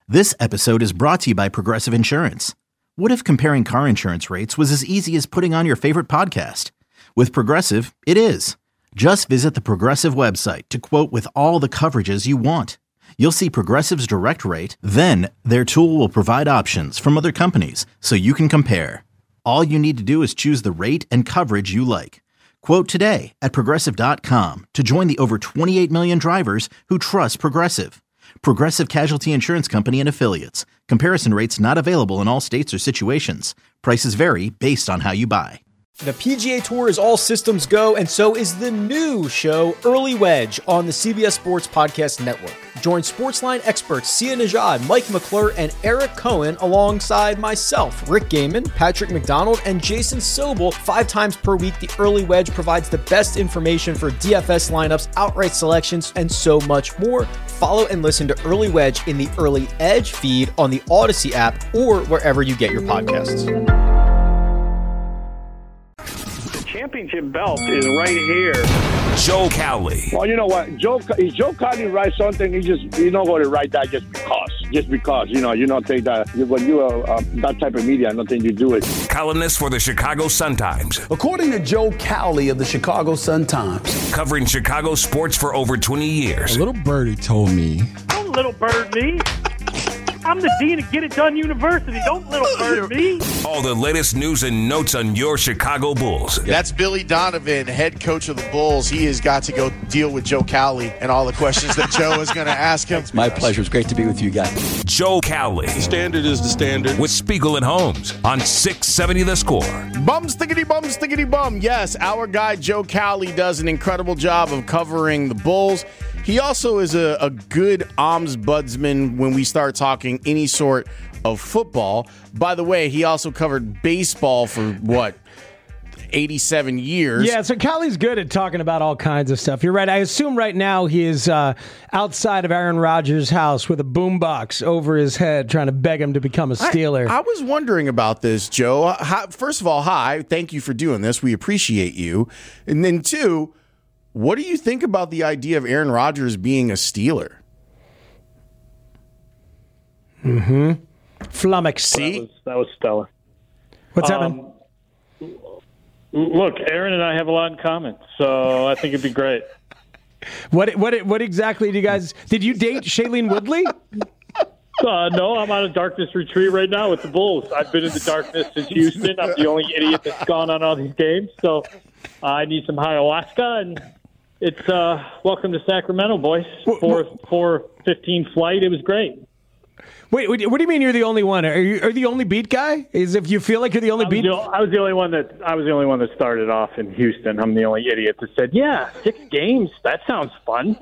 This episode is brought to you by Progressive Insurance. What if comparing car insurance rates was as easy as putting on your favorite podcast? With Progressive, it is. Just visit the Progressive website to quote with all the coverages you want. You'll see Progressive's direct rate, then their tool will provide options from other companies so you can compare. All you need to do is choose the rate and coverage you like. Quote today at Progressive.com to join the over 28 million drivers who trust Progressive. Progressive Casualty Insurance Company and Affiliates. Comparison rates not available in all states or situations. Prices vary based on how you buy. The PGA Tour is all systems go, and so is the new show, Early Wedge, on the CBS Sports Podcast Network. Join Sportsline experts Sia Nejad, Mike McClure, and Eric Cohen alongside myself, Rick Gaiman, Patrick McDonald, and Jason Sobel 5 times per week. The Early Wedge provides the best information for DFS lineups, outright selections, and so much more. Follow and listen to Early Wedge in the Early Edge feed on the Odyssey app or wherever you get your podcasts. Championship belt is right here. Joe Cowley. Well, you know what? If Joe Cowley writes something, you're not going to write that just because. You don't think that when you are that type of media, I don't think you do it. Columnist for the Chicago Sun-Times. According to Joe Cowley of the Chicago Sun-Times. Covering Chicago sports for over 20 years. A little birdie told me. Don't little bird me. I'm the dean of Get It Done University. Don't little bird me. All the latest news and notes on your Chicago Bulls. That's Billy Donovan, head coach of the Bulls. He has got to go deal with Joe Cowley and all the questions that Joe is going to ask him. It's my pleasure. It's great to be with you guys. Joe Cowley. The standard is the standard. With Spiegel and Holmes on 670 The Score. Bum, stickity bum. Yes, our guy Joe Cowley does an incredible job of covering the Bulls. He also is a good ombudsman when we start talking any sort of football. By the way, he also covered baseball for, 87 years. Yeah, so Cowley's good at talking about all kinds of stuff. You're right. I assume right now he is outside of Aaron Rodgers' house with a boombox over his head trying to beg him to become a Steeler. I was wondering about this, Joe. First of all, hi. Thank you for doing this. We appreciate you. And then, two, what do you think about the idea of Aaron Rodgers being a Steeler? Flummox. See? That was stellar. What's happening? Look, Aaron and I have a lot in common, so I think it'd be great. What exactly do you guys... Did you date Shailene Woodley? No, I'm on a darkness retreat right now with the Bulls. I've been in the darkness since Houston. I'm the only idiot that's gone on all these games, so I need some ayahuasca, and it's welcome to Sacramento, boys. 4:15 flight. It was great. Wait, what do you mean you're the only one? Are you the only beat guy? Is if you feel like you're the only beat? I was the only one that started off in Houston. I'm the only idiot that said, "Yeah, 6 games. That sounds fun."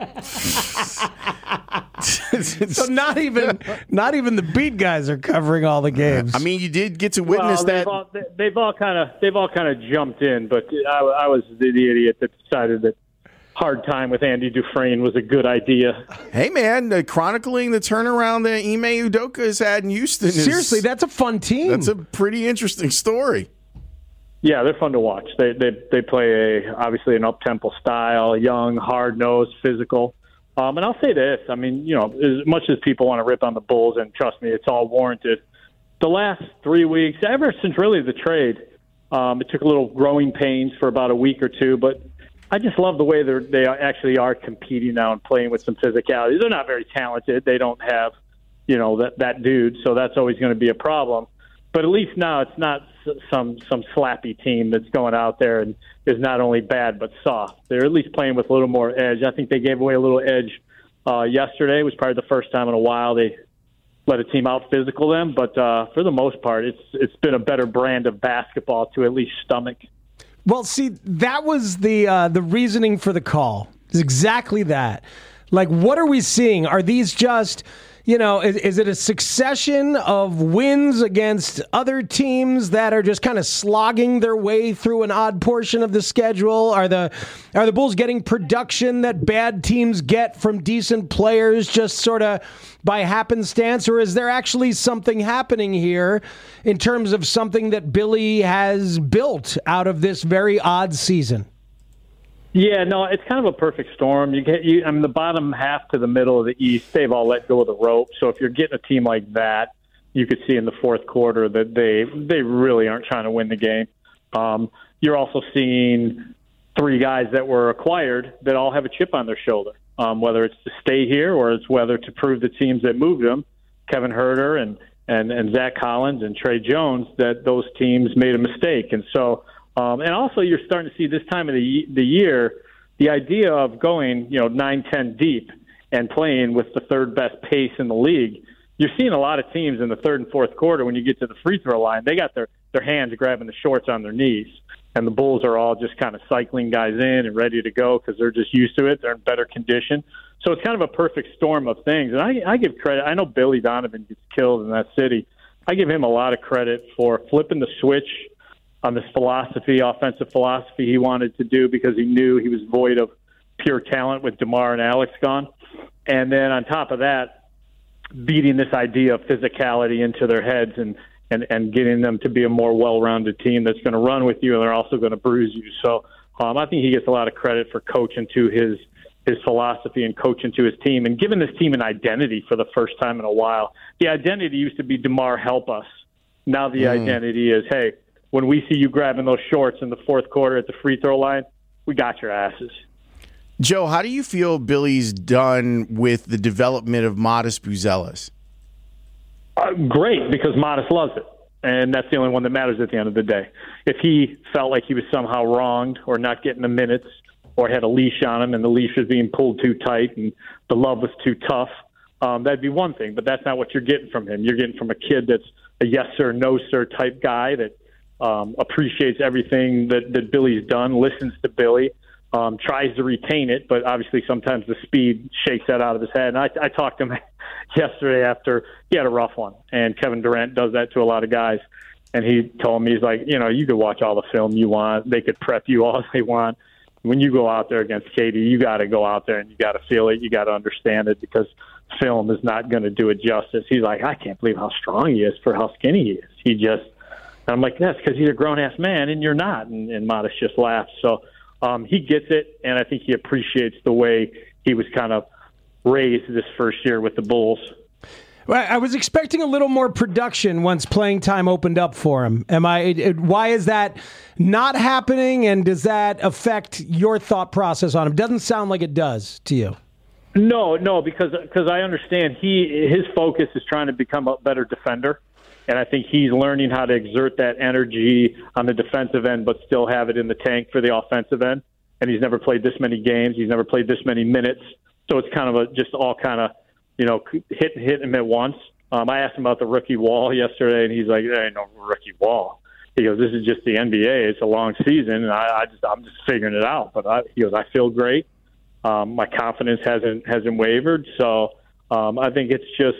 So not even the beat guys are covering all the games. I mean, you did get to witness that. They've all kind of jumped in, but I was the idiot that decided that hard time with Andy Dufresne was a good idea. Hey, man, chronicling the turnaround that Ime Udoka has had in Houston. Seriously, that's a fun team. That's a pretty interesting story. Yeah, they're fun to watch. They play obviously an up-tempo style, young, hard-nosed, physical. And I'll say this, I mean, as much as people want to rip on the Bulls, and trust me, it's all warranted, the last 3 weeks, ever since really the trade, it took a little growing pains for about a week or two, but I just love the way they actually are competing now and playing with some physicality. They're not very talented. They don't have, that dude, so that's always going to be a problem. But at least now it's not some slappy team that's going out there and is not only bad but soft. They're at least playing with a little more edge. I think they gave away a little edge yesterday. It was probably the first time in a while they let a team out physical them. But for the most part, it's been a better brand of basketball to at least stomach. Well, see, that was the reasoning for the call. It's exactly that. Like, what are we seeing? Are these just, is it a succession of wins against other teams that are just kind of slogging their way through an odd portion of the schedule? Are the Bulls getting production that bad teams get from decent players just sort of by happenstance? Or is there actually something happening here in terms of something that Billy has built out of this very odd season? Yeah, no, it's kind of a perfect storm. I mean, the bottom half to the middle of the East, they've all let go of the rope. So if you're getting a team like that, you could see in the fourth quarter that they really aren't trying to win the game. You're also seeing three guys that were acquired that all have a chip on their shoulder, whether it's to stay here or it's whether to prove the teams that moved them, Kevin Huerter and Zach Collins and Trey Jones, that those teams made a mistake. And so, and also you're starting to see this time of the year, the idea of going, 9-10 deep and playing with the third best pace in the league. You're seeing a lot of teams in the third and fourth quarter when you get to the free throw line, they got their hands grabbing the shorts on their knees. And the Bulls are all just kind of cycling guys in and ready to go because they're just used to it. They're in better condition. So it's kind of a perfect storm of things. And I give credit. I know Billy Donovan gets killed in that city. I give him a lot of credit for flipping the switch on this offensive philosophy he wanted to do because he knew he was void of pure talent with DeMar and Alex gone. And then on top of that, beating this idea of physicality into their heads and getting them to be a more well-rounded team that's going to run with you and they're also going to bruise you. So I think he gets a lot of credit for coaching to his philosophy and coaching to his team and giving this team an identity for the first time in a while. The identity used to be DeMar, help us. Now the identity is, hey, when we see you grabbing those shorts in the fourth quarter at the free throw line, we got your asses. Joe, how do you feel Billy's done with the development of Modest Buzelis? Great, because Modest loves it, and that's the only one that matters at the end of the day. If he felt like he was somehow wronged or not getting the minutes or had a leash on him and the leash was being pulled too tight and the love was too tough, that'd be one thing, but that's not what you're getting from him. You're getting from a kid that's a yes sir, no sir type guy that appreciates everything that Billy's done, listens to Billy, tries to retain it, but obviously sometimes the speed shakes that out of his head. And I talked to him yesterday after he had a rough one, and Kevin Durant does that to a lot of guys. And he told me, he's like, you could watch all the film you want. They could prep you all they want. When you go out there against KD, you got to go out there and you got to feel it. You got to understand it because film is not going to do it justice. He's like, I can't believe how strong he is for how skinny he is. I'm like, that's because he's a grown-ass man and you're not. And Modest just laughs. So he gets it, and I think he appreciates the way he was kind of raised this first year with the Bulls. Well, I was expecting a little more production once playing time opened up for him. Why is that not happening, and does that affect your thought process on him? Doesn't sound like it does to you. No, because I understand his focus is trying to become a better defender, and I think he's learning how to exert that energy on the defensive end but still have it in the tank for the offensive end. And he's never played this many games. He's never played this many minutes. So it's kind of just all kind of, hit him at once. I asked him about the rookie wall yesterday, and he's like, there ain't no rookie wall. He goes, this is just the NBA. It's a long season, and I'm just figuring it out. But he goes, I feel great. My confidence hasn't wavered. So I think it's just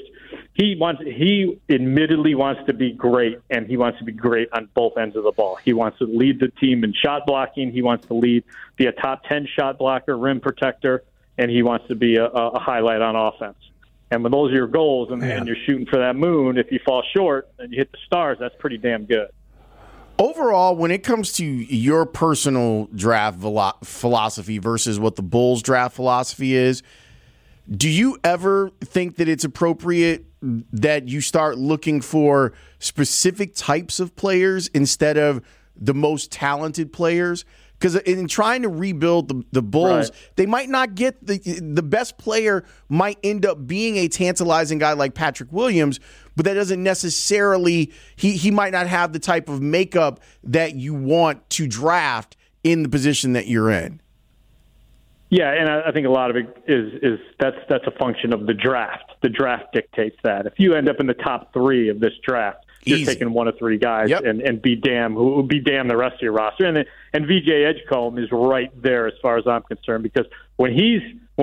he admittedly wants to be great, and he wants to be great on both ends of the ball. He wants to lead the team in shot blocking. He wants to be a top 10 shot blocker, rim protector, and he wants to be a highlight on offense. And when those are your goals and you're shooting for that moon, if you fall short and you hit the stars, that's pretty damn good. Overall, when it comes to your personal draft philosophy versus what the Bulls draft philosophy is, do you ever think that it's appropriate that you start looking for specific types of players instead of the most talented players? Because in trying to rebuild the Bulls, they might not get the best player might end up being a tantalizing guy like Patrick Williams, but that doesn't necessarily he might not have the type of makeup that you want to draft in the position that you're in. Yeah, and I think a lot of it is that's a function of the draft. The draft dictates that. If you end up in the top 3 of this draft, you're taking one of 3 guys and be damn the rest of your roster. And VJ Edgecombe is right there as far as I'm concerned, because when he's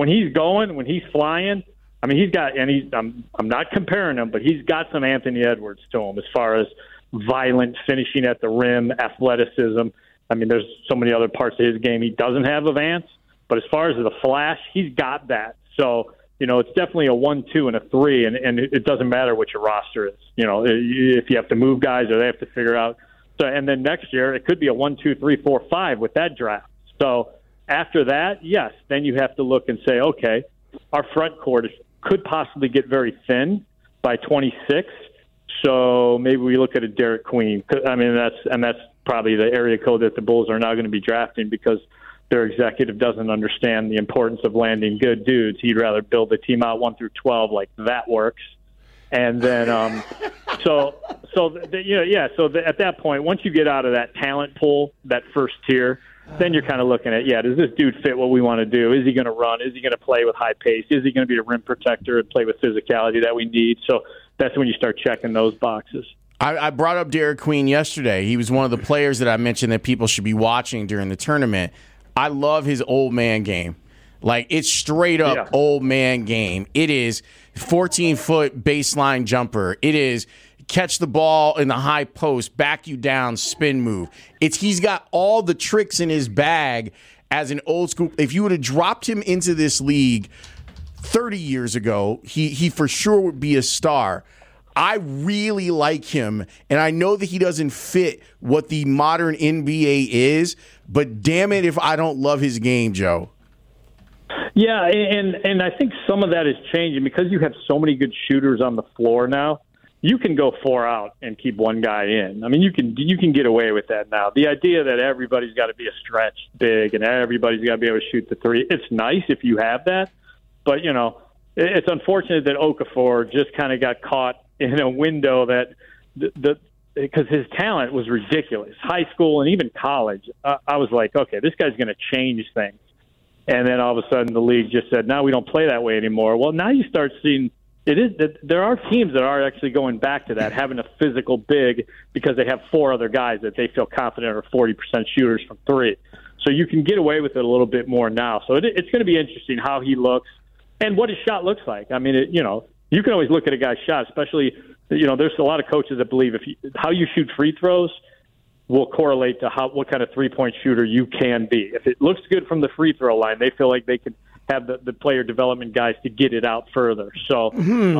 flying, I mean I'm not comparing him, but he's got some Anthony Edwards to him as far as violent finishing at the rim, athleticism. I mean, there's so many other parts of his game he doesn't have of Ants, but as far as the flash, he's got that. So it's definitely a 1, 2, and a 3, and it doesn't matter what your roster is. If you have to move guys or they have to figure out. So, and then next year it could be a 1, 2, 3, 4, 5 with that draft. So after that, yes, then you have to look and say, okay, our front court could possibly get very thin by 26. So maybe we look at a Derek Queen. I mean, that's probably the area code that the Bulls are now going to be drafting because their executive doesn't understand the importance of landing good dudes. He'd rather build the team out 1 through 12 like that works. And then, at that point, once you get out of that talent pool, that first tier, then you're kind of looking at, does this dude fit what we want to do? Is he going to run? Is he going to play with high pace? Is he going to be a rim protector and play with physicality that we need? So that's when you start checking those boxes. I brought up Derek Queen yesterday. He was one of the players that I mentioned that people should be watching during the tournament. I love his old man game. Like, it's straight up old man game. It is 14-foot baseline jumper. It is catch the ball in the high post, back you down, spin move. He's got all the tricks in his bag as an old school. If you would have dropped him into this league 30 years ago, he for sure would be a star. I really like him, and I know that he doesn't fit what the modern NBA is, but damn it if I don't love his game, Joe. Yeah, and I think some of that is changing because you have so many good shooters on the floor now. You can go 4 out and keep one guy in. I mean, you can get away with that now. The idea that everybody's got to be a stretch big and everybody's got to be able to shoot the three, it's nice if you have that, but, it's unfortunate that Okafor just kind of got caught in a window that because his talent was ridiculous. High school and even college, I was like, okay, this guy's going to change things. And then all of a sudden the league just said, no, we don't play that way anymore. Well, now you start seeing it is that there are teams that are actually going back to that, having a physical big because they have 4 other guys that they feel confident are 40% shooters from 3. So you can get away with it a little bit more now. So it's going to be interesting how he looks and what his shot looks like. I mean, you can always look at a guy's shot, especially, there's a lot of coaches that believe how you shoot free throws will correlate to what kind of three-point shooter you can be. If it looks good from the free throw line, they feel like they can have the player development guys to get it out further. So,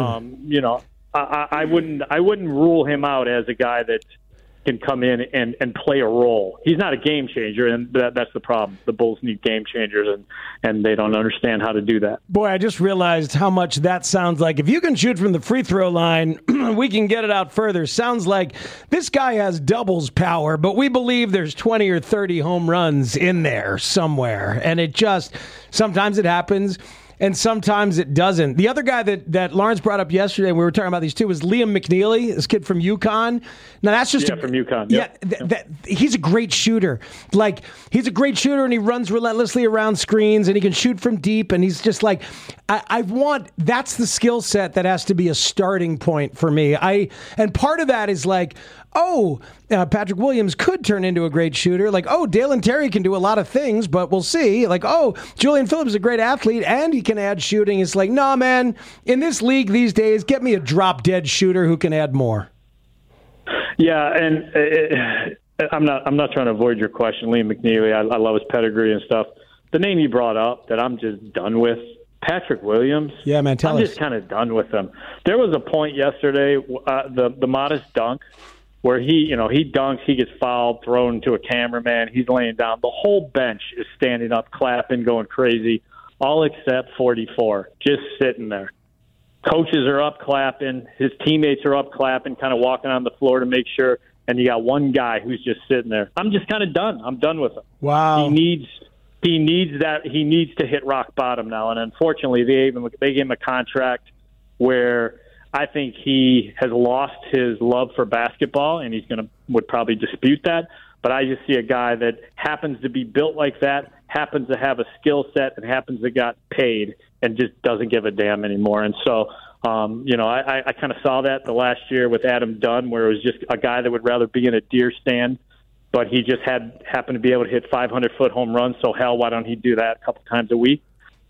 I wouldn't rule him out as a guy that can come in and play a role. He's not a game changer, and that's the problem. The Bulls need game changers, and they don't understand how to do that. Boy, I just realized how much that sounds like. If you can shoot from the free throw line, we can get it out further. Sounds like this guy has doubles power, but we believe there's 20 or 30 home runs in there somewhere. And sometimes it happens, and sometimes it doesn't. The other guy that Lawrence brought up yesterday, we were talking about these two, was Liam McNeely, this kid from UConn. Now, that's just from UConn. Yep. He's a great shooter. Like, he's a great shooter, and he runs relentlessly around screens, and he can shoot from deep, and he's just like, that's the skill set that has to be a starting point for me. And part of that is like, Patrick Williams could turn into a great shooter. Like, Dalen Terry can do a lot of things, but we'll see. Like, Julian Phillips is a great athlete, and he can add shooting. It's like, no, man, in this league these days, get me a drop-dead shooter who can add more. Yeah, and I'm not trying to avoid your question, Liam McNeely. I love his pedigree and stuff. The name you brought up that I'm just done with, Patrick Williams. Yeah, man, I'm just kind of done with him. There was a point yesterday, the modest dunk, where he dunks, he gets fouled, thrown to a cameraman, he's laying down. The whole bench is standing up, clapping, going crazy, all except 44, just sitting there. Coaches are up clapping, his teammates are up clapping, kind of walking on the floor to make sure, and you got one guy who's just sitting there. I'm just kind of done. I'm done with him. Wow. He needs that. He needs to hit rock bottom now, and unfortunately, they gave him a contract where I think he has lost his love for basketball, and would probably dispute that. But I just see a guy that happens to be built like that, happens to have a skill set, and happens to got paid, and just doesn't give a damn anymore. And so, I kind of saw that the last year with Adam Dunn, where it was just a guy that would rather be in a deer stand, but he just happened to be able to hit 500-foot home runs. So hell, why don't he do that a couple times a week?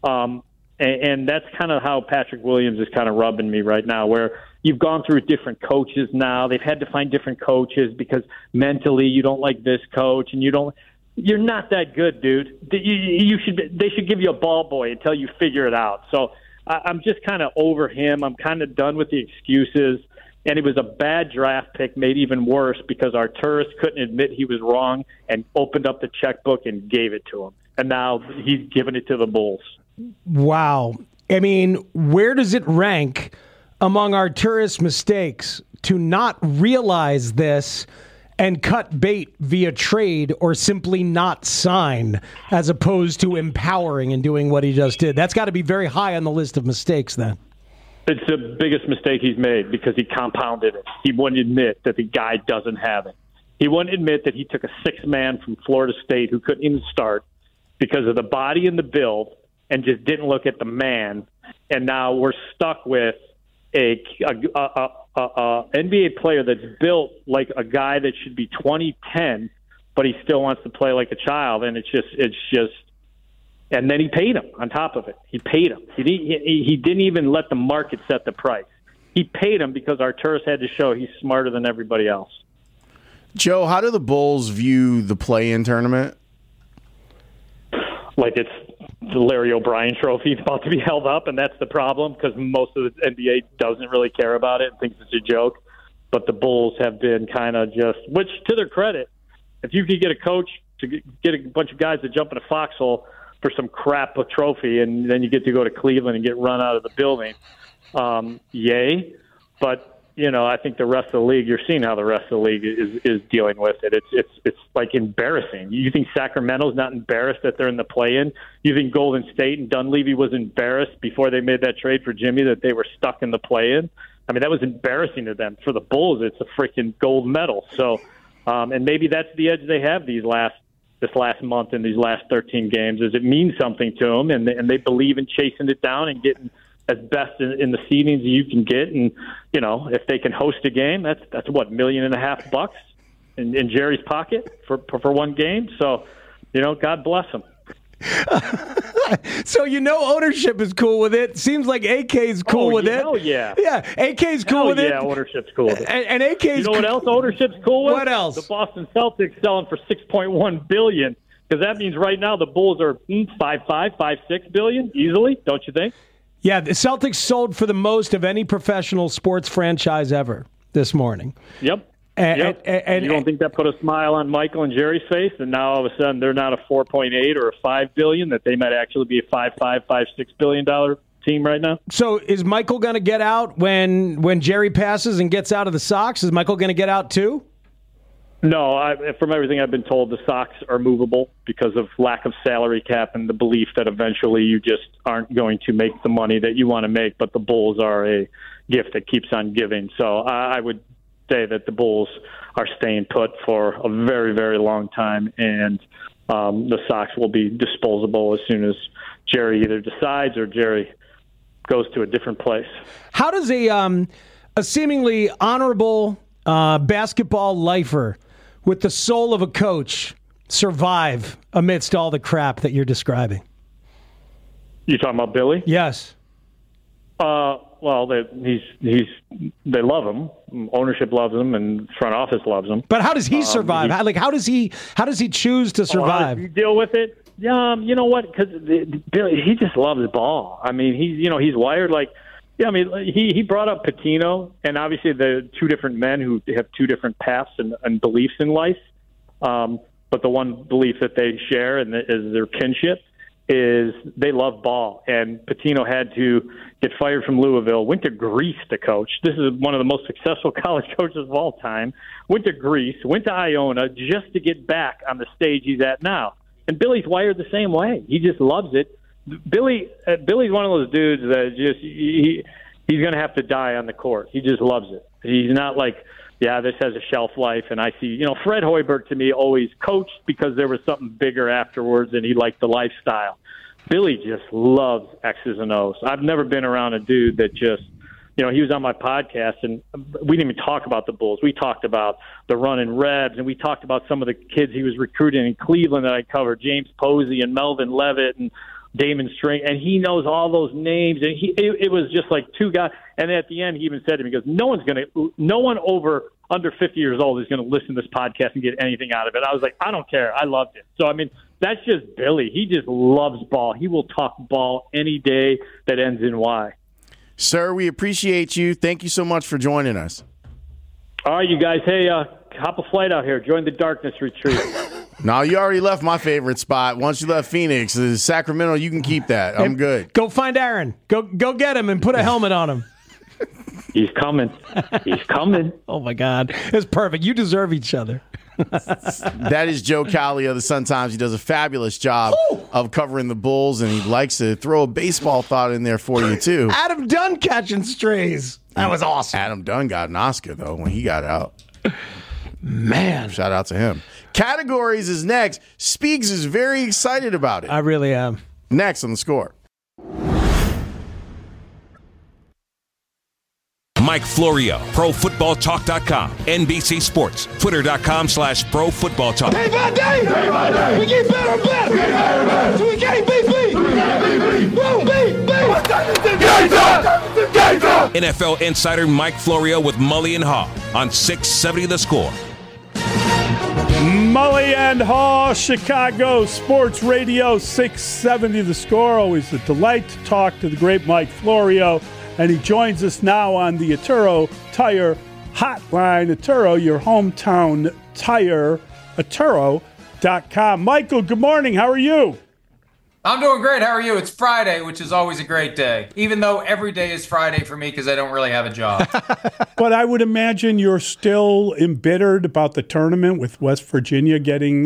And that's kind of how Patrick Williams is kind of rubbing me right now, where you've gone through different coaches now. They've had to find different coaches because mentally you don't like this coach, and you're not that good, dude. They should give you a ball boy until you figure it out. So I'm just kind of over him. I'm kind of done with the excuses. And it was a bad draft pick, made even worse because Arturas couldn't admit he was wrong and opened up the checkbook and gave it to him. and now he's giving it to the Bulls. Wow. I mean, where does it rank among Arturas' mistakes to not realize this and cut bait via trade or simply not sign as opposed to empowering and doing what he just did? That's got to be very high on the list of mistakes then. It's the biggest mistake he's made because he compounded it. He wouldn't admit that the guy doesn't have it. He wouldn't admit that he took a six-man from Florida State who couldn't even start because of the body and the build and just didn't look at the man. And now we're stuck with a NBA player that's built like a guy that should be 2010, but he still wants to play like a child. And it's just. And then he paid him on top of it. He paid him. He didn't even let the market set the price. He paid him because Arturas had to show he's smarter than everybody else. Joe, how do the Bulls view the play-in tournament? Like it's the Larry O'Brien trophy about to be held up, and that's the problem because most of the NBA doesn't really care about it and thinks it's a joke. But the Bulls have been kind of just, which to their credit, if you could get a coach to get a bunch of guys to jump in a foxhole for some crap trophy, and then you get to go to Cleveland and get run out of the building. Yay. But, I think the rest of the league, you're seeing how the rest of the league is dealing with it. It's like embarrassing. You think Sacramento's not embarrassed that they're in the play-in? You think Golden State and Dunleavy was embarrassed before they made that trade for Jimmy that they were stuck in the play-in? I mean, that was embarrassing to them. For the Bulls, it's a freaking gold medal. So, and maybe that's the edge they have this last month in these last 13 games, is it means something to them, and they believe in chasing it down and getting as best in the seedings you can get. And, if they can host a game, that's what, $1.5 million in Jerry's pocket for one game. So, God bless him. So ownership is cool with it. Seems like AK's cool with it. Hell yeah. Yeah, AK's cool with it. Yeah, ownership's cool with it. And AK's what else ownership's cool with? What else? The Boston Celtics selling for $6.1 billion, because that means right now the Bulls are $5.6 billion easily, don't you think? Yeah, the Celtics sold for the most of any professional sports franchise ever this morning. Yep. And you don't think that put a smile on Michael and Jerry's face? And now all of a sudden they're not a 4.8 or a $5 billion, that they might actually be a $5.6 billion team right now. So is Michael going to get out when Jerry passes and gets out of the Sox? Is Michael going to get out too? No, from everything I've been told, the Sox are movable because of lack of salary cap and the belief that eventually you just aren't going to make the money that you want to make. But the Bulls are a gift that keeps on giving. So I would say that the Bulls are staying put for a very, very long time, and the Sox will be disposable as soon as Jerry either decides or Jerry goes to a different place. How does a seemingly honorable basketball lifer with the soul of a coach survive amidst all the crap that you're describing? You talking about Billy? Yes. Well, they love him. Ownership loves him, and front office loves him. But how does he survive? How does he choose to survive? How does he deal with it? Yeah, you know what? Because Billy, he just loves the ball. I mean, he's wired like. Yeah, I mean, he brought up Pitino, and obviously the two different men who have two different paths and beliefs in life. But the one belief that they share and is their kinship is they love ball. And Pitino had to get fired from Louisville, went to Greece to coach. This is one of the most successful college coaches of all time. Went to Greece, went to Iona just to get back on the stage he's at now. And Billy's wired the same way. He just loves it. Billy's one of those dudes that just he's going to have to die on the court. He just loves it. He's not like, yeah, this has a shelf life. And I see, Fred Hoiberg to me always coached because there was something bigger afterwards and he liked the lifestyle. Billy just loves X's and O's. I've never been around a dude that just, he was on my podcast and we didn't even talk about the Bulls. We talked about the run in Rebs, and we talked about some of the kids he was recruiting in Cleveland that I covered, James Posey and Melvin Levitt and Damon String, and he knows all those names, and it was just like two guys. And at the end, he even said to me, he goes, no one under 50 years old is going to listen to this podcast and get anything out of it. I was like, I don't care. I loved it. So, I mean, that's just Billy. He just loves ball. He will talk ball any day that ends in Y. Sir, we appreciate you. Thank you so much for joining us. All right, you guys. Hey, hop a flight out here. Join the Darkness Retreat. No, you already left my favorite spot. Once you left Phoenix, Sacramento, you can keep that. I'm good. Go find Aaron. Go get him and put a helmet on him. He's coming. He's coming. Oh, my God. It's perfect. You deserve each other. That is Joe Cowley of the Sun-Times. He does a fabulous job of covering the Bulls, and he likes to throw a baseball thought in there for you, too. Adam Dunn catching strays. That was awesome. Adam Dunn got an Oscar, though, when he got out. Man. Shout out to him. Categories is next. Speaks is very excited about it. I really am. Next on The Score. Mike Florio, ProFootballTalk.com, NBC Sports, Twitter.com/ProFootballTalk. Day by day, we get better and better. So we can't beat beat. Boom, beat. NFL insider Mike Florio with Mully and Haw on 670 The Score. Mully and Haw, Chicago Sports Radio 670 The Score. Always a delight to talk to the great Mike Florio. And he joins us now on the Atturo Tire Hotline. Atturo, your hometown tire, Atturo.com. Michael, good morning. How are you? I'm doing great. How are you? It's Friday, which is always a great day, even though every day is Friday for me because I don't really have a job. But I would imagine you're still embittered about the tournament with West Virginia getting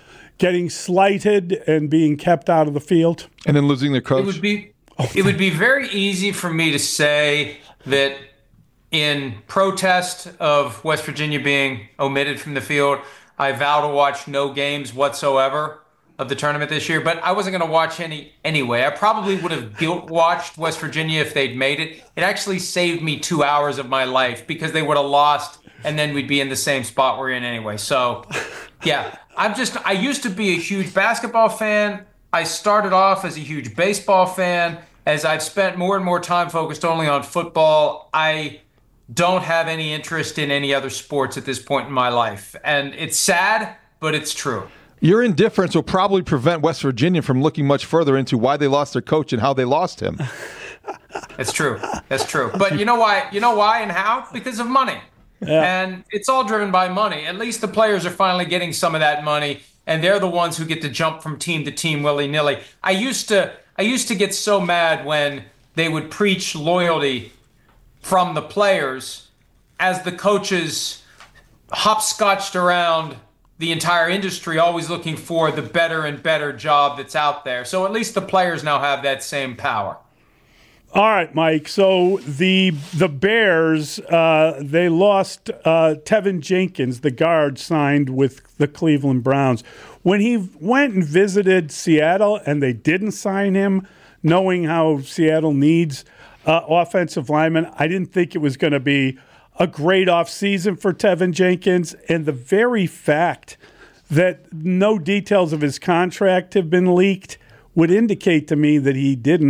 slighted and being kept out of the field. And then losing their coach. It would be very easy for me to say that in protest of West Virginia being omitted from the field, I vow to watch no games whatsoever of the tournament this year, but I wasn't going to watch any anyway. I probably would have guilt-watched West Virginia if they'd made it. It actually saved me 2 hours of my life because they would have lost, and then we'd be in the same spot we're in anyway. So, yeah, I used to be a huge basketball fan. I started off as a huge baseball fan. As I've spent more and more time focused only on football, I don't have any interest in any other sports at this point in my life. And it's sad, but it's true. Your indifference will probably prevent West Virginia from looking much further into why they lost their coach and how they lost him. It's true. That's true. But you know why? You know why and how? Because of money. Yeah. And it's all driven by money. At least the players are finally getting some of that money, and they're the ones who get to jump from team to team willy-nilly. I used to get so mad when they would preach loyalty from the players as the coaches hopscotched around the entire industry, always looking for the better and better job that's out there. So at least the players now have that same power. All right, Mike. So the Bears, they lost Tevin Jenkins, the guard signed with the Cleveland Browns. When he went and visited Seattle and they didn't sign him, knowing how Seattle needs offensive linemen, I didn't think it was going to be a great offseason for Tevin Jenkins. And the very fact that no details of his contract have been leaked would indicate to me that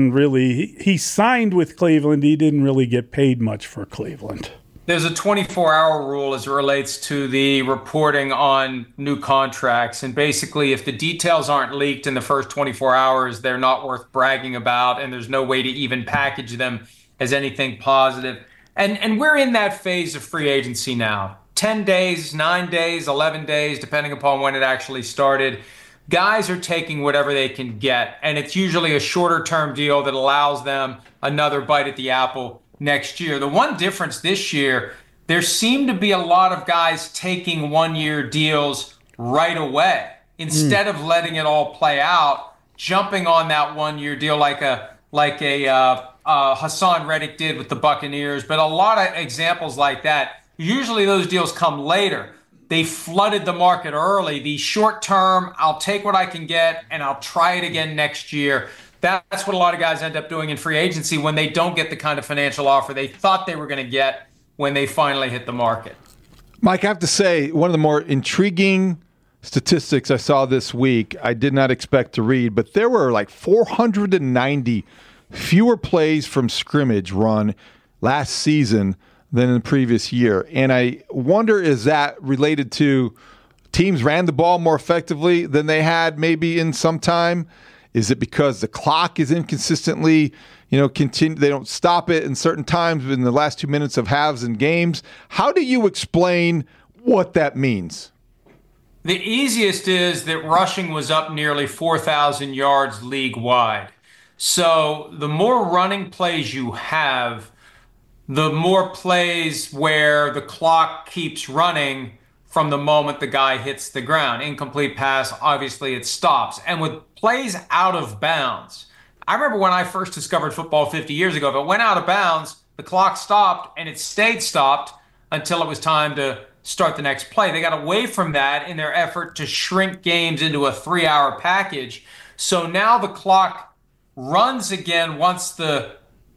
he signed with Cleveland. He didn't really get paid much for Cleveland. There's a 24-hour rule as it relates to the reporting on new contracts. And basically, if the details aren't leaked in the first 24 hours, they're not worth bragging about, and there's no way to even package them as anything positive. And we're in that phase of free agency now. 10 days, 9 days, 11 days, depending upon when it actually started. Guys are taking whatever they can get, and it's usually a shorter-term deal that allows them another bite at the apple next year. The one difference this year, there seemed to be a lot of guys taking one-year deals right away instead of letting it all play out, jumping on that one-year deal like a Hassan Reddick did with the Buccaneers. But a lot of examples like that, usually those deals come later. They flooded the market early. The short term, I'll take what I can get and I'll try it again next year. That's what a lot of guys end up doing in free agency when they don't get the kind of financial offer they thought they were going to get when they finally hit the market. Mike, I have to say, one of the more intriguing statistics I saw this week, I did not expect to read, but there were like 490 fewer plays from scrimmage run last season than in the previous year. And I wonder, is that related to teams ran the ball more effectively than they had maybe in some time? Is it because the clock is inconsistently, continue? They don't stop it in certain times in the last 2 minutes of halves and games. How do you explain what that means? The easiest is that rushing was up nearly 4,000 yards league-wide. So the more running plays you have, the more plays where the clock keeps running from the moment the guy hits the ground. Incomplete pass, obviously it stops. And with plays out of bounds, I remember when I first discovered football 50 years ago, if it went out of bounds, the clock stopped and it stayed stopped until it was time to start the next play. They got away from that in their effort to shrink games into a 3-hour package. So now the clock runs again once the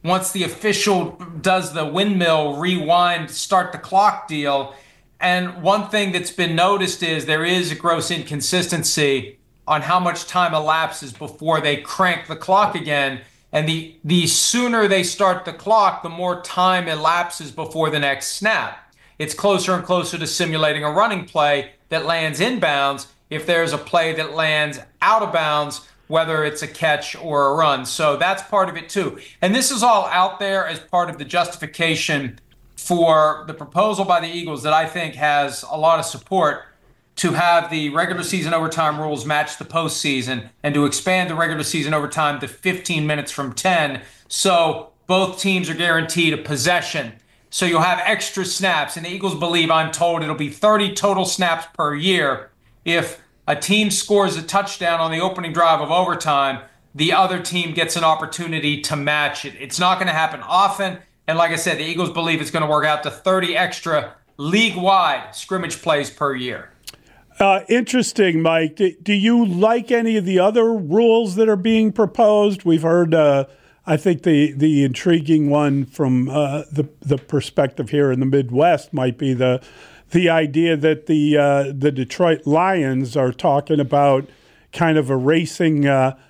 official does the windmill rewind, start the clock deal. And one thing that's been noticed is there is a gross inconsistency on how much time elapses before they crank the clock again. And the sooner they start the clock, the more time elapses before the next snap. It's closer and closer to simulating a running play that lands inbounds if there's a play that lands out of bounds, whether it's a catch or a run. So that's part of it too. And this is all out there as part of the justification for the proposal by the Eagles that I think has a lot of support to have the regular season overtime rules match the postseason and to expand the regular season overtime to 15 minutes from 10. So both teams are guaranteed a possession. So you'll have extra snaps, and the Eagles believe, I'm told, it'll be 30 total snaps per year. If a team scores a touchdown on the opening drive of overtime, the other team gets an opportunity to match it. It's not going to happen often, and like I said, the Eagles believe it's going to work out to 30 extra league-wide scrimmage plays per year. Interesting, Mike. Do you like any of the other rules that are being proposed? We've heard I think the intriguing one from the perspective here in the Midwest might be the idea that the Detroit Lions are talking about kind of erasing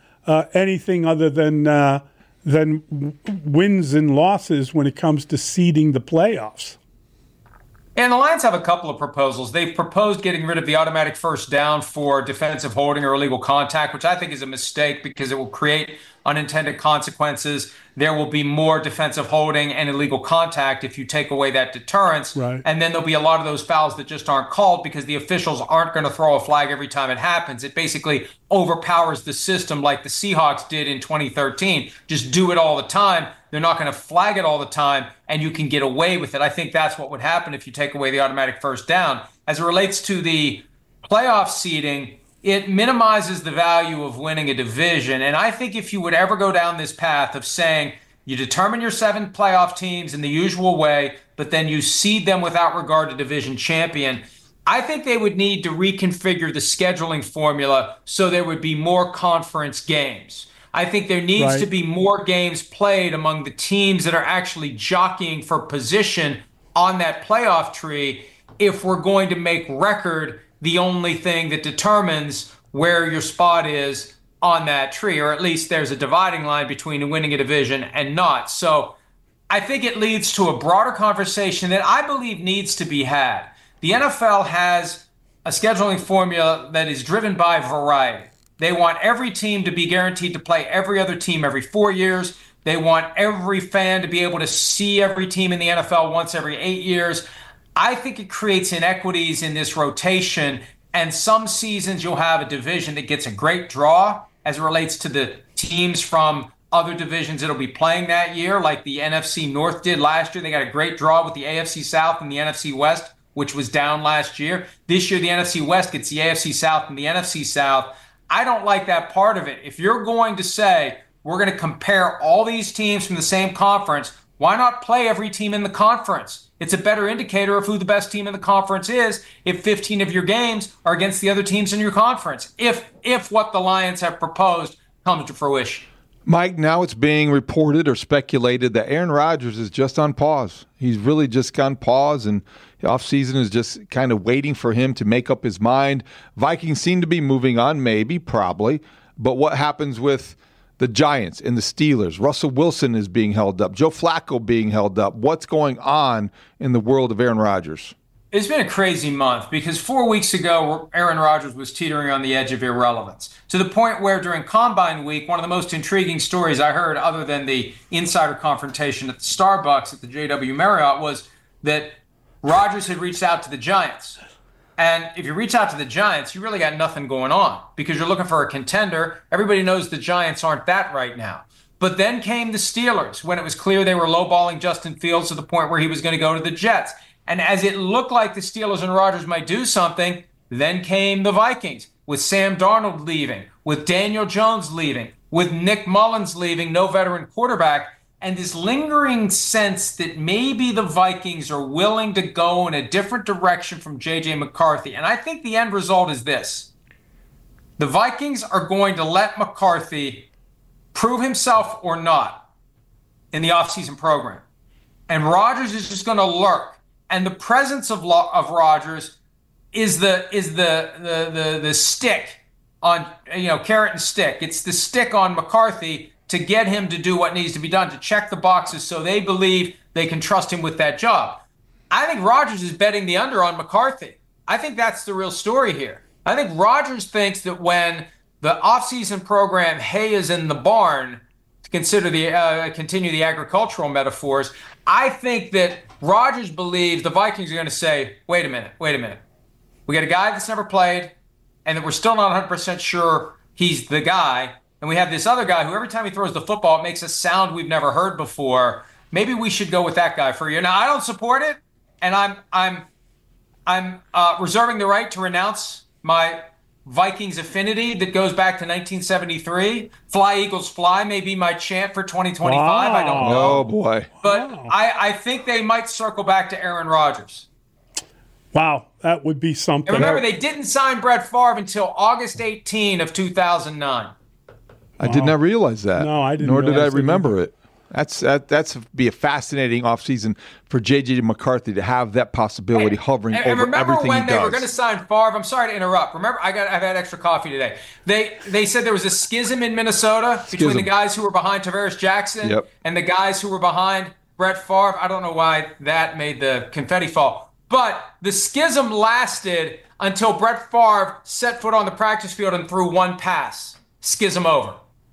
anything other than wins and losses when it comes to seeding the playoffs. And the Lions have a couple of proposals. They've proposed getting rid of the automatic first down for defensive holding or illegal contact, which I think is a mistake because it will create unintended consequences. There will be more defensive holding and illegal contact if you take away that deterrence. Right. And then there'll be a lot of those fouls that just aren't called because the officials aren't going to throw a flag every time it happens. It basically overpowers the system like the Seahawks did in 2013. Just do it all the time. They're not going to flag it all the time, and you can get away with it. I think that's what would happen if you take away the automatic first down. As it relates to the playoff seeding, it minimizes the value of winning a division. And I think if you would ever go down this path of saying you determine your 7 playoff teams in the usual way, but then you seed them without regard to division champion, I think they would need to reconfigure the scheduling formula so there would be more conference games. I think there needs to be more games played among the teams that are actually jockeying for position on that playoff tree if we're going to make record the only thing that determines where your spot is on that tree, or at least there's a dividing line between winning a division and not. So I think it leads to a broader conversation that I believe needs to be had. The NFL has a scheduling formula that is driven by variety. They want every team to be guaranteed to play every other team every 4 years. They want every fan to be able to see every team in the NFL once every 8 years. I think it creates inequities in this rotation, and some seasons you'll have a division that gets a great draw as it relates to the teams from other divisions that'll be playing that year, like the NFC North did last year. They got a great draw with the AFC South and the NFC West, which was down last year. This year, the NFC West gets the AFC South and the NFC South. I don't like that part of it. If you're going to say we're going to compare all these teams from the same conference, why not play every team in the conference? It's a better indicator of who the best team in the conference is if 15 of your games are against the other teams in your conference, if what the Lions have proposed comes to fruition. Mike, now it's being reported or speculated that Aaron Rodgers is just on pause. He's really just gone pause, and the offseason is just kind of waiting for him to make up his mind. Vikings seem to be moving on, maybe, probably. But what happens with the Giants and the Steelers? Russell Wilson is being held up. Joe Flacco being held up. What's going on in the world of Aaron Rodgers? It's been a crazy month because 4 weeks ago, Aaron Rodgers was teetering on the edge of irrelevance to the point where during Combine Week, one of the most intriguing stories I heard other than the insider confrontation at the Starbucks at the JW Marriott was that Rodgers had reached out to the Giants. And if you reach out to the Giants, you really got nothing going on because you're looking for a contender. Everybody knows the Giants aren't that right now. But then came the Steelers when it was clear they were lowballing Justin Fields to the point where he was going to go to the Jets. And as it looked like the Steelers and Rodgers might do something, then came the Vikings with Sam Darnold leaving, with Daniel Jones leaving, with Nick Mullins leaving, no veteran quarterback, and this lingering sense that maybe the Vikings are willing to go in a different direction from J.J. McCarthy. And I think the end result is this. The Vikings are going to let McCarthy prove himself or not in the offseason program. And Rodgers is just going to lurk. And the presence of Rodgers is the stick on, carrot and stick. It's the stick on McCarthy to get him to do what needs to be done, to check the boxes so they believe they can trust him with that job. I think Rodgers is betting the under on McCarthy. I think that's the real story here. I think Rodgers thinks that when the offseason program hay is in the barn, to continue the agricultural metaphors, I think that Rodgers believes the Vikings are going to say, wait a minute. We got a guy that's never played, and that we're still not 100% sure he's the guy. And we have this other guy who every time he throws the football, it makes a sound we've never heard before. Maybe we should go with that guy for a year. Now, I don't support it, and I'm reserving the right to renounce my Vikings affinity that goes back to 1973. Fly, Eagles, fly may be my chant for 2025. Wow. I don't know. Oh, boy. But wow. I think they might circle back to Aaron Rodgers. Wow, that would be something. And remember, they didn't sign Brett Favre until August 18 of 2009. I did not realize that. No, I didn't. Nor did I remember it. That's be a fascinating offseason for J.J. McCarthy to have that possibility hovering over everything he does. Remember when they were going to sign Favre? I'm sorry to interrupt. Remember, I've had extra coffee today. They said there was a schism in Minnesota between the guys who were behind Tavares Jackson and the guys who were behind Brett Favre. I don't know why that made the confetti fall. But the schism lasted until Brett Favre set foot on the practice field and threw one pass. Schism over.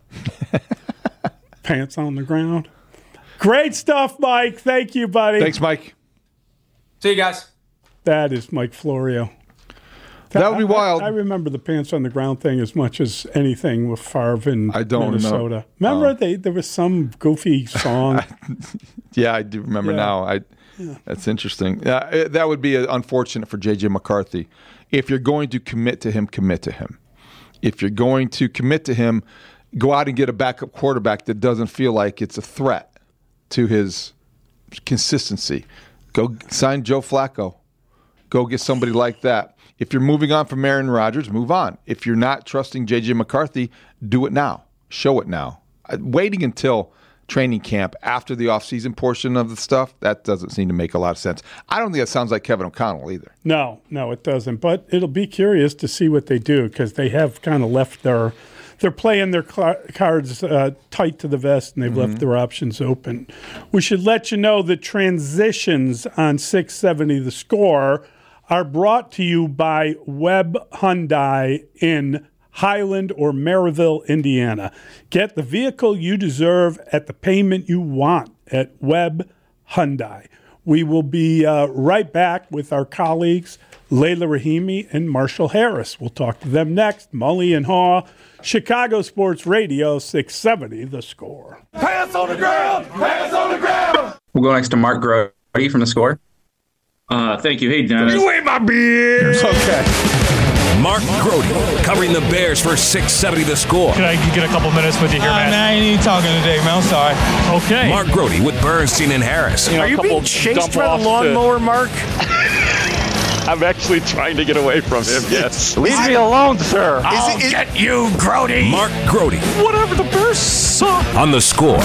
Pants on the ground. Great stuff, Mike. Thank you, buddy. Thanks, Mike. See you guys. That is Mike Florio. That would be wild. I remember the pants on the ground thing as much as anything with Favre in Minnesota. Know. Remember there was some goofy song? Yeah, I do remember now. That's interesting. That would be unfortunate for J.J. McCarthy. If you're going to commit to him, commit to him. If you're going to commit to him, go out and get a backup quarterback that doesn't feel like it's a threat to his consistency. Go sign Joe Flacco. Go get somebody like that. If you're moving on from Aaron Rodgers, move on. If you're not trusting J.J. McCarthy, do it now. Show it now. Waiting until training camp after the offseason portion of the stuff, that doesn't seem to make a lot of sense. I don't think that sounds like Kevin O'Connell either. No, it doesn't. But it'll be curious to see what they do because they have kind of left they're playing their cards tight to the vest, and they've left their options open. We should let you know that transitions on 670 The Score are brought to you by Webb Hyundai in Highland or Maryville, Indiana. Get the vehicle you deserve at the payment you want at Webb Hyundai. We will be right back with our colleagues Layla Rahimi and Marshall Harris. We'll talk to them next. Mully and Haw, Chicago Sports Radio, 670 The Score. Pants on the ground! Pants on the ground! We'll go next to Mark Grody from The Score. Thank you. Hey, Dennis. You ain't my beard! Okay. Mark Grody covering the Bears for 670 The Score. Can I get a couple minutes with you here, man? I ain't talking today, man. I'm sorry. Okay. Mark Grody with Bernstein and Harris. Are you being chased by the lawnmower, Mark? I'm actually trying to get away from him, yes. Leave me alone, sir. I'll get you, Grody. Mark Grody. Whatever the Bears suck. On The Score.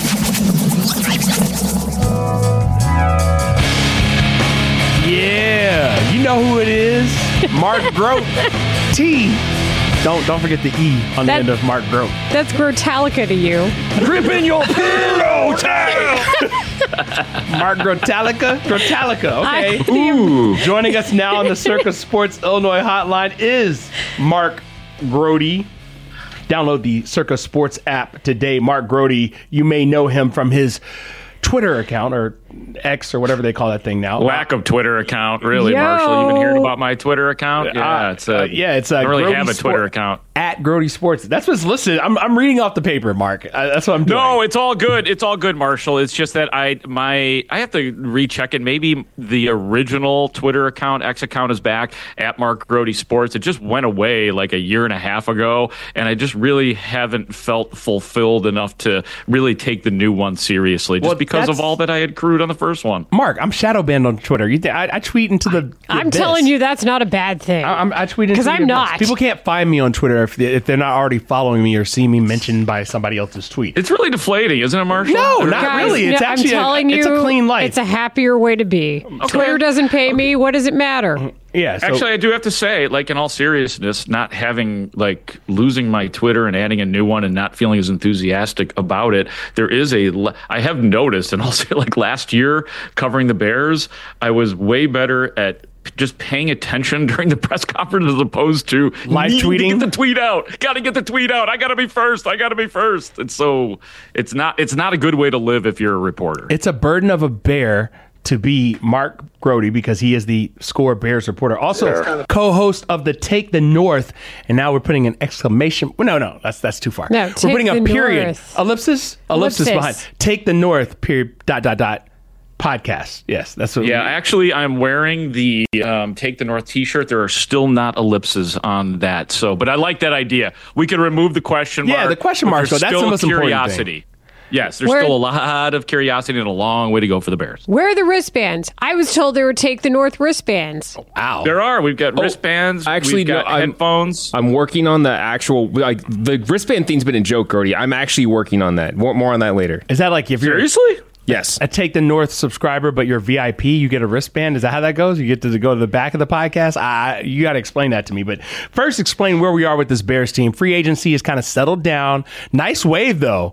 Yeah, you know who it is. Mark Grote. T. Don't forget the E on the end of Mark Grote. That's Grotalica to you. Gripping your pillow tail. Mark Grotalica. Okay. Ooh. Joining us now on the Circa Sports Illinois hotline is Mark Grody. Download the Circa Sports app today. Mark Grody, you may know him from his Twitter account, or X or whatever they call that thing now. Lack of Twitter account, really, Marshall. You've been hearing about my Twitter account? Yeah, it's I don't really have a Twitter account. At Grody Sports. That's what's listed. I'm reading off the paper, Mark. That's what I'm doing. No, it's all good. It's all good, Marshall. It's just that I have to recheck it. Maybe the original Twitter account, X account, is back at Mark Grody Sports. It just went away like a year and a half ago, and I just really haven't felt fulfilled enough to really take the new one seriously, just because of all that I had accrued on the first one. Mark, I'm shadow banned on Twitter. I tweet into the I'm telling you, that's not a bad thing. I tweet into because I'm not. People can't find me on Twitter if they're not already following me or see me mentioned by somebody else's tweet. It's really deflating, isn't it, Marshall? No, not really. It's actually it's a clean life. It's a happier way to be. Okay. Twitter doesn't pay me. What does it matter? Yeah. So, actually, I do have to say, like, in all seriousness, not having, like, losing my Twitter and adding a new one and not feeling as enthusiastic about it, I have noticed, and I'll say, like, last year covering the Bears, I was way better at just paying attention during the press conference as opposed to live tweeting. Get the tweet out. Got to get the tweet out. I got to be first. And so it's not a good way to live if you're a reporter. It's a burden of a Bear to be Mark Grody because he is the Score Bears reporter. Also, co-host of the Take the North, and now we're putting an exclamation. No, that's too far. No, we're putting a period, North. ellipsis behind. Take the North, period, ... podcast. Yes, that's what. Yeah, actually, I'm wearing the Take the North T-shirt. There are still not ellipses on that. So, but I like that idea. We could remove the question mark. Yeah, the question mark. So that's the most curiosity. Important thing. Yes, there's still a lot of curiosity and a long way to go for the Bears. Where are the wristbands? I was told there were Take the North wristbands. Wow. There are. We've got wristbands. We've got headphones. I'm working on the actual, like, the wristband thing's been a joke, Grody. I'm actually working on that. More on that later. Is that like if you're... Seriously? Yes. A Take the North subscriber, but you're VIP, you get a wristband. Is that how that goes? You get to go to the back of the podcast? You got to explain that to me. But first, explain where we are with this Bears team. Free agency is kind of settled down. Nice wave, though.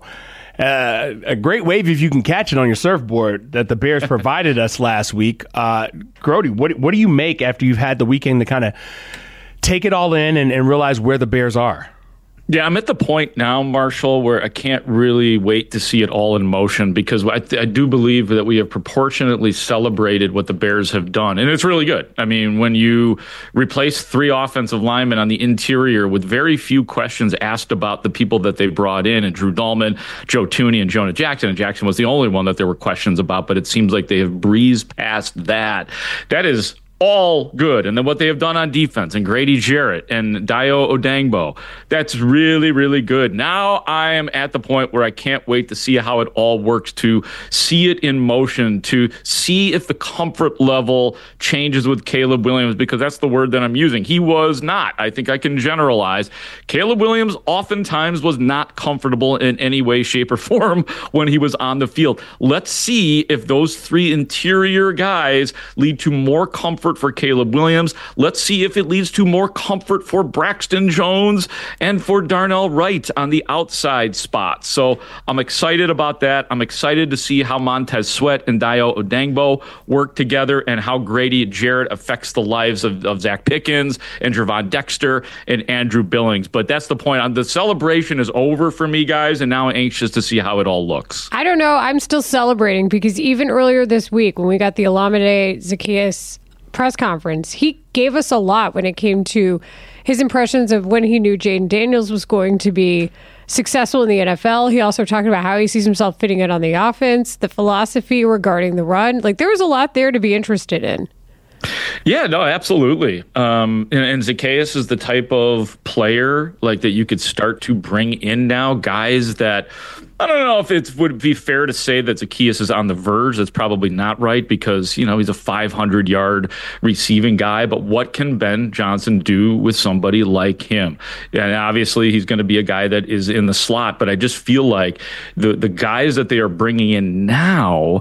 A great wave if you can catch it on your surfboard that the Bears provided us last week. Grody, what do you make after you've had the weekend to kind of take it all in and realize where the Bears are? Yeah, I'm at the point now, Marshall, where I can't really wait to see it all in motion because I do believe that we have proportionately celebrated what the Bears have done. And it's really good. I mean, when you replace 3 offensive linemen on the interior with very few questions asked about the people that they brought in, and Drew Dahlman, Joe Thuney, and Jonah Jackson, and Jackson was the only one that there were questions about, but it seems like they have breezed past that. That is all good. And then what they have done on defense, and Grady Jarrett and Dayo Odangbo, that's really, really good. Now I am at the point where I can't wait to see how it all works, to see it in motion, to see if the comfort level changes with Caleb Williams, because that's the word that I'm using. He was not. I think I can generalize. Caleb Williams oftentimes was not comfortable in any way, shape, or form when he was on the field. Let's see if those 3 interior guys lead to more comfort for Caleb Williams. Let's see if it leads to more comfort for Braxton Jones and for Darnell Wright on the outside spot. So I'm excited about that. I'm excited to see how Montez Sweat and Dayo Odangbo work together and how Grady Jarrett affects the lives of Zach Pickens and Gervon Dexter and Andrew Billings. But that's the point. The celebration is over for me, guys, and now I'm anxious to see how it all looks. I don't know. I'm still celebrating because even earlier this week when we got the Olamide Zaccheaus press conference, he gave us a lot when it came to his impressions of when he knew Jayden Daniels was going to be successful in the NFL. He also talked about how he sees himself fitting in on the offense, the philosophy regarding the run. Like, there was a lot there to be interested in. Yeah, no, absolutely. And Zaccheaus is the type of player like that you could start to bring in now, guys that I don't know if it would be fair to say that Zaccheaus is on the verge. That's probably not right because, you know, he's a 500-yard receiving guy. But what can Ben Johnson do with somebody like him? And obviously, he's going to be a guy that is in the slot. But I just feel like the guys that they are bringing in now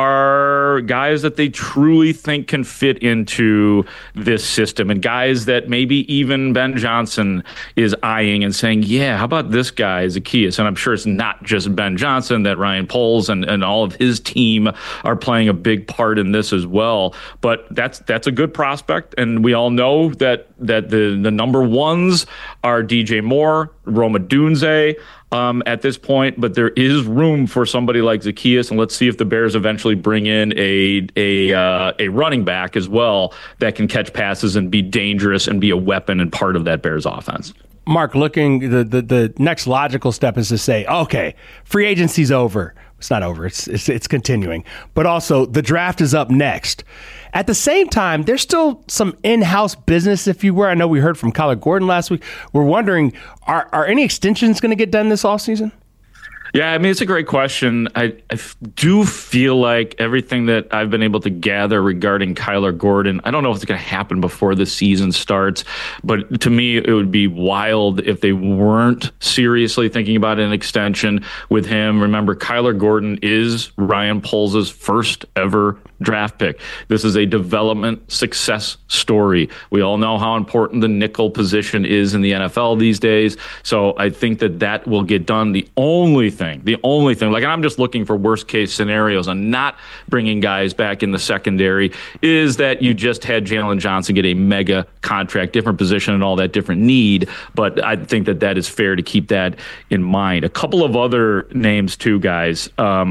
are guys that they truly think can fit into this system, and guys that maybe even Ben Johnson is eyeing and saying, yeah, how about this guy, Zaccheaus? And I'm sure it's not just Ben Johnson, that Ryan Poles and all of his team are playing a big part in this as well. But that's a good prospect, and we all know that the number ones are DJ Moore, Rome Odunze. at this point, but there is room for somebody like Zaccheaus, and let's see if the Bears eventually bring in a running back as well that can catch passes and be dangerous and be a weapon and part of that Bears offense. Mark, looking the next logical step is to say, okay, free agency's over. It's not over. It's continuing. But also, the draft is up next. At the same time, there's still some in-house business, if you were. I know we heard from Kyler Gordon last week. We're wondering, are any extensions going to get done this offseason? Yeah, I mean, it's a great question. I do feel like everything that I've been able to gather regarding Kyler Gordon, I don't know if it's going to happen before the season starts, but to me, it would be wild if they weren't seriously thinking about an extension with him. Remember, Kyler Gordon is Ryan Poles' first ever draft pick. This is a development success story. We all know how important the nickel position is in the NFL these days. So I think that will get done. The only thing, like, and I'm just looking for worst case scenarios and not bringing guys back in the secondary, is that you just had Jalen Johnson get a mega contract, different position and all that, different need. But I think that is fair to keep that in mind. A couple of other names too, guys.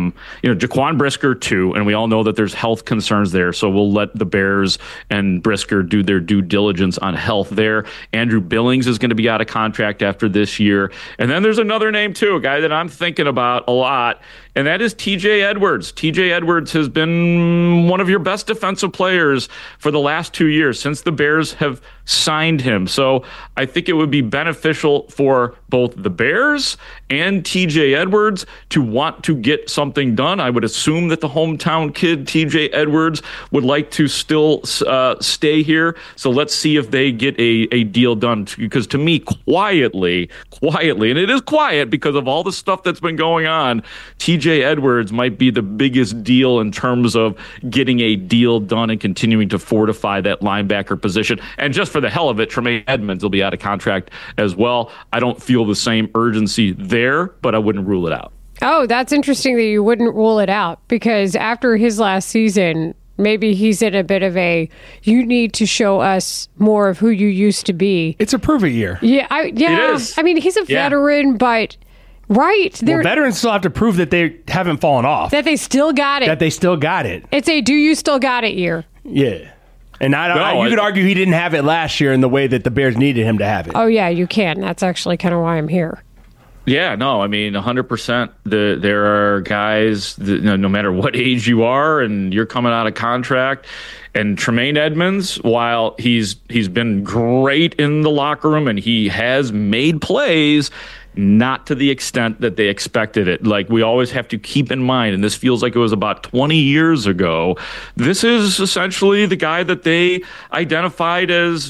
Jaquan Brisker too, and we all know that there's health concerns there, so we'll let the Bears and Brisker do their due diligence on health there. Andrew Billings is going to be out of contract after this year. And then there's another name too, a guy that I'm thinking about a lot, and that is TJ Edwards. TJ Edwards has been one of your best defensive players for the last 2 years since the Bears have signed him. So I think it would be beneficial for both the Bears and TJ Edwards to want to get something done. I would assume that the hometown kid, TJ Edwards, would like to still stay here. So let's see if they get a deal done. Because to me, quietly, and it is quiet because of all the stuff that's been going on, TJ Edwards might be the biggest deal in terms of getting a deal done and continuing to fortify that linebacker position. And just for the hell of it, Tremaine Edmonds will be out of contract as well. I don't feel the same urgency there, but I wouldn't rule it out. Oh, that's interesting that you wouldn't rule it out, because after his last season, maybe he's in a bit of a, you need to show us more of who you used to be. It's a prove it year. Yeah. It is. I mean, he's a veteran, but right. Well, veterans still have to prove that they haven't fallen off. That they still got it. It's a do you still got it year. Yeah. And you could argue he didn't have it last year in the way that the Bears needed him to have it. Oh, yeah, you can. That's actually kind of why I'm here. Yeah, no, I mean, 100%. There are guys, no matter what age you are and you're coming out of contract, and Tremaine Edmonds, while he's been great in the locker room and he has made plays, not to the extent that they expected it. Like, we always have to keep in mind, and this feels like it was about 20 years ago, this is essentially the guy that they identified as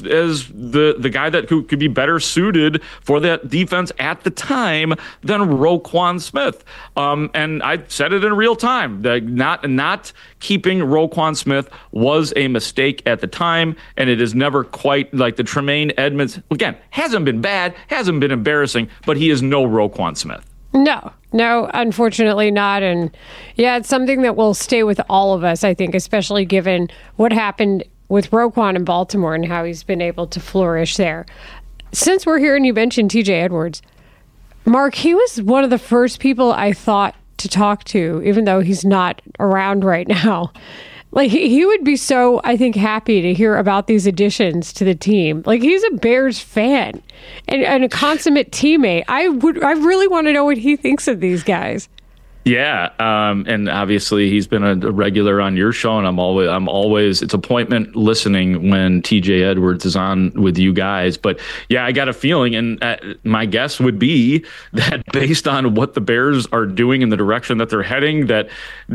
the guy that could be better suited for that defense at the time than Roquan Smith. And I said it in real time, that not keeping Roquan Smith was a mistake at the time, and it is never quite like the Tremaine Edmonds. Again, hasn't been bad, hasn't been embarrassing, but he is no Roquan Smith. No, unfortunately not. And yeah, it's something that will stay with all of us, I think, especially given what happened with Roquan in Baltimore and how he's been able to flourish there. Since we're here and you mentioned TJ Edwards, Mark, he was one of the first people I thought to talk to, even though he's not around right now. Like, he would be so, I think, happy to hear about these additions to the team. Like, he's a Bears fan and a consummate teammate. I really want to know what he thinks of these guys. Yeah, and obviously he's been a regular on your show, and I'm always it's appointment listening when TJ Edwards is on with you guys. But yeah, I got a feeling, and my guess would be that based on what the Bears are doing in the direction that they're heading, that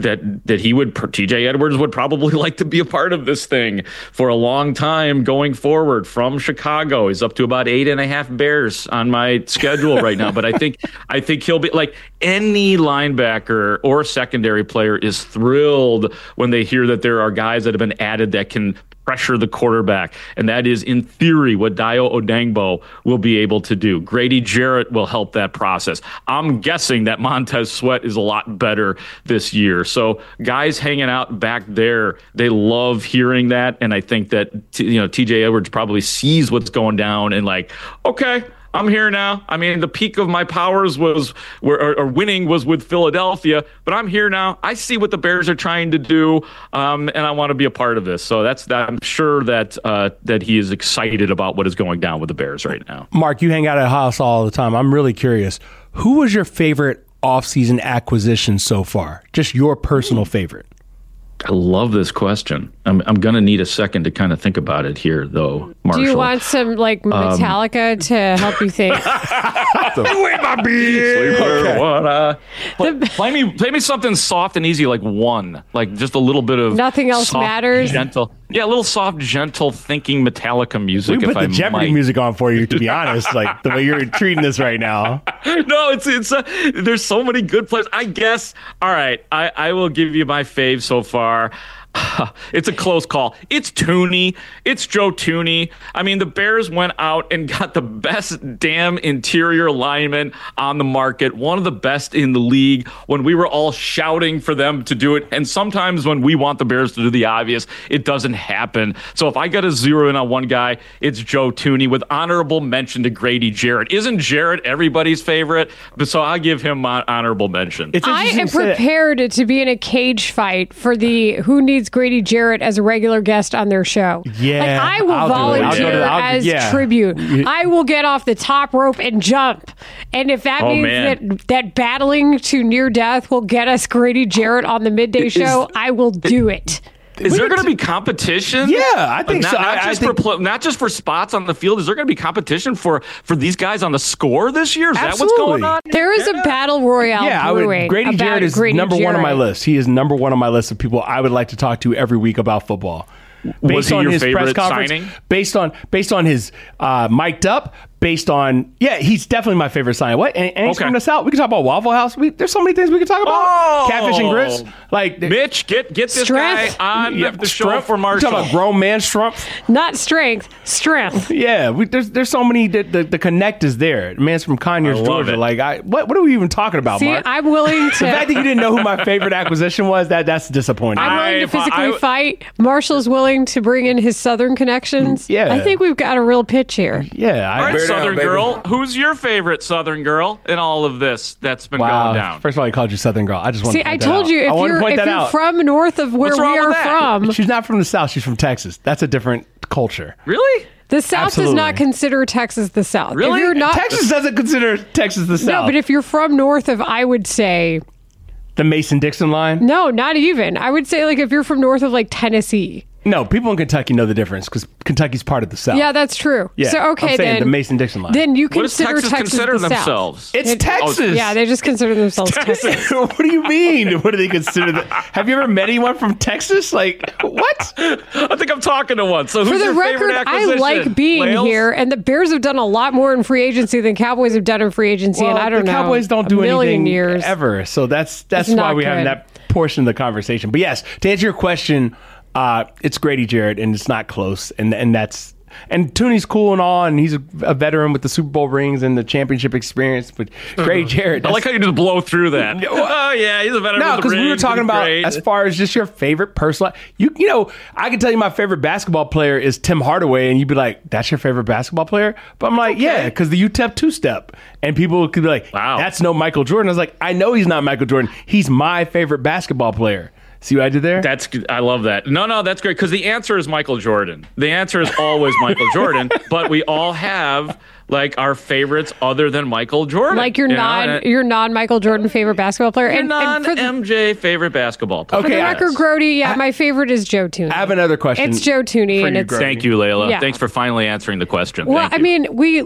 TJ Edwards would probably like to be a part of this thing for a long time going forward from Chicago. He's up to about 8.5 Bears on my schedule right now, but I think he'll be like any linebacker or secondary player is thrilled when they hear that there are guys that have been added that can pressure the quarterback. And that is, in theory, what Dayo Odeyingbo will be able to do. Grady Jarrett will help that process. I'm guessing that Montez Sweat is a lot better this year. So guys hanging out back there, they love hearing that. And I think that TJ Edwards probably sees what's going down and like, okay, I'm here now. I mean, the peak of my powers was winning was with Philadelphia, but I'm here now. I see what the Bears are trying to do, and I want to be a part of this. So I'm sure that he is excited about what is going down with the Bears right now. Mark, you hang out at Haas all the time. I'm really curious. Who was your favorite offseason acquisition so far? Just your personal favorite. I love this question. I'm going to need a second to kind of think about it here, though, Marshall. Do you want some Metallica to help you think? Wait, my beard. Play me something soft and easy, like One, like just a little bit of Nothing Else soft, Matters. Gentle, a little soft, gentle, thinking Metallica music. We put the Jeopardy music on for you, to be honest. Like the way you're treating this right now. No, it's there's so many good players. I guess. All right, I will give you my fave so far. It's a close call. It's Tooney. It's Joe Tooney. I mean, the Bears went out and got the best damn interior lineman on the market, one of the best in the league, when we were all shouting for them to do it. And sometimes when we want the Bears to do the obvious, it doesn't happen. So if I got to zero in on one guy, it's Joe Tooney, with honorable mention to Grady Jarrett. Isn't Jarrett everybody's favorite? So I'll give him honorable mention. I am prepared to be in a cage fight for the who needs Grady Jarrett as a regular guest on their show. Yeah, like, I will volunteer as tribute. I will get off the top rope and jump. And if that means that battling to near death will get us Grady Jarrett on the midday show, I will do it. Is there going to be competition? Yeah, I think so. Not just for spots on the field. Is there going to be competition for these guys on the score this year? Is that what's going on? There is a battle royale brewing. Grady Jarrett is number one on my list. He is number one on my list of people I would like to talk to every week about football. Was he your favorite signing? Based on his mic'd up, he's definitely my favorite signing. What? And he's from the South. We can talk about Waffle House. There's so many things we can talk about. Catfish and grits. Like Mitch, get this guy on the show for Marshall. Talking about grown man strength. Not strength, strength. Yeah, there's so many. The connect is there. The man's from Conyers, Georgia. Like, what are we even talking about, See, Mark? I'm willing to. The fact that you didn't know who my favorite acquisition was, that's disappointing. I'm willing to physically fight. Marshall's willing to bring in his Southern connections. Yeah. I think we've got a real pitch here. Yeah. All right, Southern girl. Who's your favorite Southern girl in all of this that's been going down? First of all, he called you Southern girl. I just want to point that out. I told you, if you're from north of where we are from. She's not from the South. She's from Texas. That's a different culture. Really? The South does not consider Texas the South. Really? If you're not, Texas doesn't consider Texas the South. No, but if you're from north of, I would say... The Mason-Dixon line? No, not even. I would say, like, if you're from north of, like, Tennessee. No, people in Kentucky know the difference because Kentucky's part of the South. Yeah, that's true. Yeah, so, okay, I'm saying then the Mason-Dixon line. Then you what does consider Texas consider the themselves? South. It's Texas. Yeah, they just consider themselves Texas. What do you mean? What do they consider? Have you ever met anyone from Texas? Like, what? I think I'm talking to one. So For who's the your favorite record, I acquisition? like being Wales? here, and the Bears have done a lot more in free agency than Cowboys have done in free agency, and I don't know. The Cowboys don't do anything years. ever, so that's why we're having that portion of the conversation. But yes, to answer your question, it's Grady Jarrett, and it's not close, and that's. And Tooney's cool and all, and he's a veteran with the Super Bowl rings and the championship experience. But Grady Jarrett, I like how you just blow through that. Oh yeah, he's a veteran. No, because we were talking about great. as far as just your favorite personal. You know, I can tell you my favorite basketball player is Tim Hardaway, and you'd be like, "That's your favorite basketball player?" But I'm like, "Yeah," because the UTEP two-step, and people could be like, "Wow, that's no Michael Jordan." I was like, "I know he's not Michael Jordan. He's my favorite basketball player." See what I did there? I love that. No, that's great because the answer is Michael Jordan. The answer is always Michael Jordan, but we all have like our favorites other than Michael Jordan. Like your non-Michael Jordan favorite basketball player. Your non-MJ favorite basketball player. For the record, Grody, my favorite is Joe Tooney. I have another question. It's Joe Tooney. And Thank you, Layla. Yeah. Thanks for finally answering the question. Well, I mean,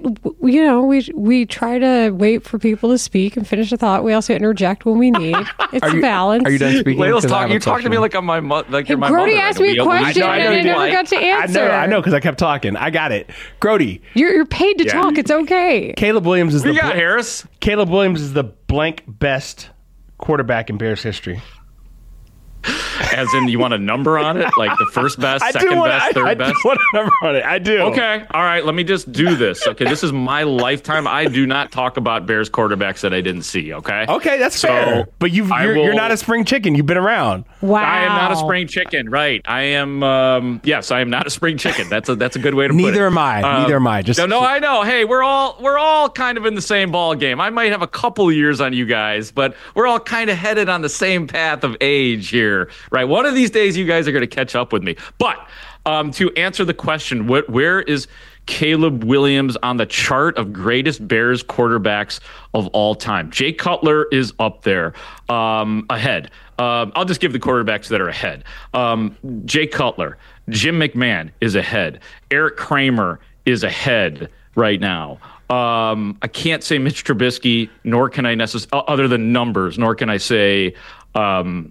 we try to wait for people to speak and finish a thought. We also interject when we need. It's a balance. Are you done speaking? Layla's talking. You talk to me like I'm my like you're my mother. Grody asked me a question and I never got to answer. I know because I kept talking. I got it. Grody, you're paid to talk. It's okay. Caleb Williams is Harris. Caleb Williams is the blank best quarterback in Bears history. As in, you want a number on it? Like the first best, second best, third best? I do want a number on it. I do. Okay. All right. Let me just do this. Okay. This is my lifetime. I do not talk about Bears quarterbacks that I didn't see. Okay. Okay, that's fair. But you're not a spring chicken. You've been around. Wow. I am not a spring chicken. Right. I am. Yes, I am not a spring chicken. That's a good way to put it. Neither am I. Neither am I. Just no, I know. Hey, we're all kind of in the same ball game. I might have a couple years on you guys, but we're all kind of headed on the same path of age here, right? One of these days, you guys are going to catch up with me. But to answer the question, where is Caleb Williams on the chart of greatest Bears quarterbacks of all time? Jay Cutler is up there, ahead. I'll just give the quarterbacks that are ahead. Jay Cutler, Jim McMahon is ahead. Eric Kramer is ahead right now. I can't say Mitch Trubisky, nor can I necessarily, other than numbers, nor can I say the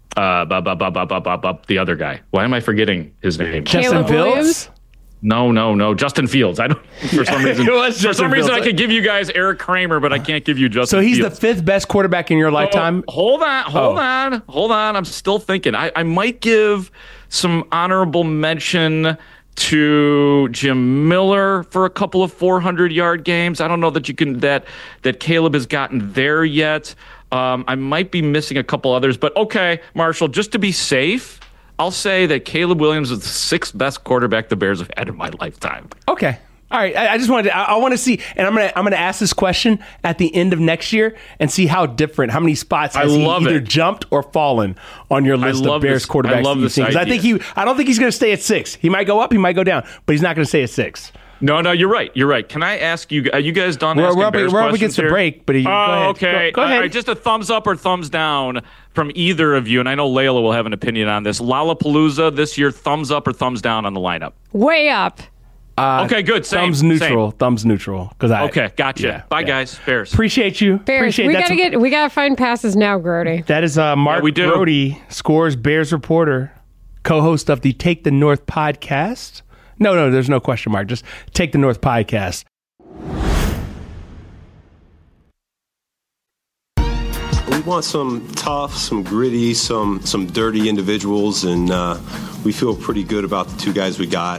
other guy. Why am I forgetting his name? Justin Fields? No. Justin Fields. I don't. For some reason, I could give you guys Eric Kramer, but I can't give you Justin. So he's Fields. the fifth best quarterback in your lifetime. Hold on. I'm still thinking. I might give some honorable mention to Jim Miller for a couple of 400-yard games. I don't know that you can that Caleb has gotten there yet. I might be missing a couple others, but okay, Marshall, just to be safe, I'll say that Caleb Williams is the sixth best quarterback the Bears have had in my lifetime. Okay. All right. I just wanted to, I want to see, and I'm gonna ask this question at the end of next year and see how many spots has he either jumped or fallen on your list of Bears quarterbacks. I love this idea. I don't think he's going to stay at 6. He might go up, he might go down, but he's not going to stay at 6. No, you're right. Can I ask you? Are you guys done asking Bears questions? We're up against the break, but go ahead. Okay. Go ahead. All right, just a thumbs up or thumbs down from either of you, and I know Layla will have an opinion on this. Lollapalooza this year, thumbs up or thumbs down on the lineup? Way up. Okay, good. Same. Thumbs neutral. Thumbs neutral. Okay, gotcha. Bye, guys. Bears. Appreciate you. Bears. We gotta find passes now, Grody. That is Mark Brody, Scores Bears reporter, co-host of the Take the North podcast. No, there's no question mark. Just Take the North podcast. We want some tough, some gritty, some dirty individuals, and we feel pretty good about the two guys we got.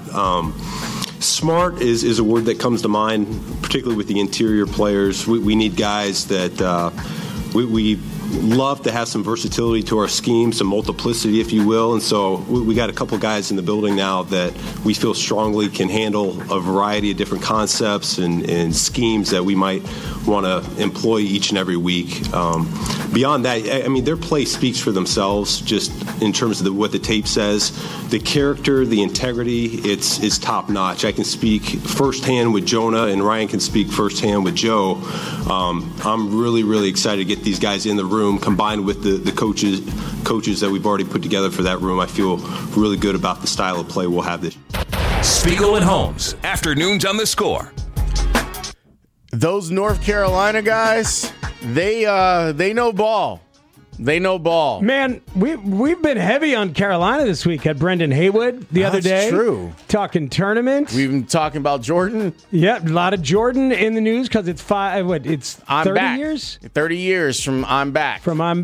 Smart is a word that comes to mind, particularly with the interior players. We need guys that we love to have some versatility to our scheme, some multiplicity, if you will. And so we got a couple guys in the building now that we feel strongly can handle a variety of different concepts and schemes that we might want to employ each and every week. Beyond that, I mean, their play speaks for themselves just in terms of what the tape says. The character, the integrity, it's top notch. I can speak firsthand with Jonah, and Ryan can speak firsthand with Joe. I'm really, really excited to get these guys in the room, combined with the coaches that we've already put together for that room. I feel really good about the style of play we'll have this. Spiegel and Holmes, afternoons on The Score. Those North Carolina guys, they know ball. They know ball. Man, we've been heavy on Carolina this week. Had Brendan Haywood the other day. That's true. Talking tournament. We've been talking about Jordan. Yep, a lot of Jordan in the news because it's 30 years? 30 years from I'm back.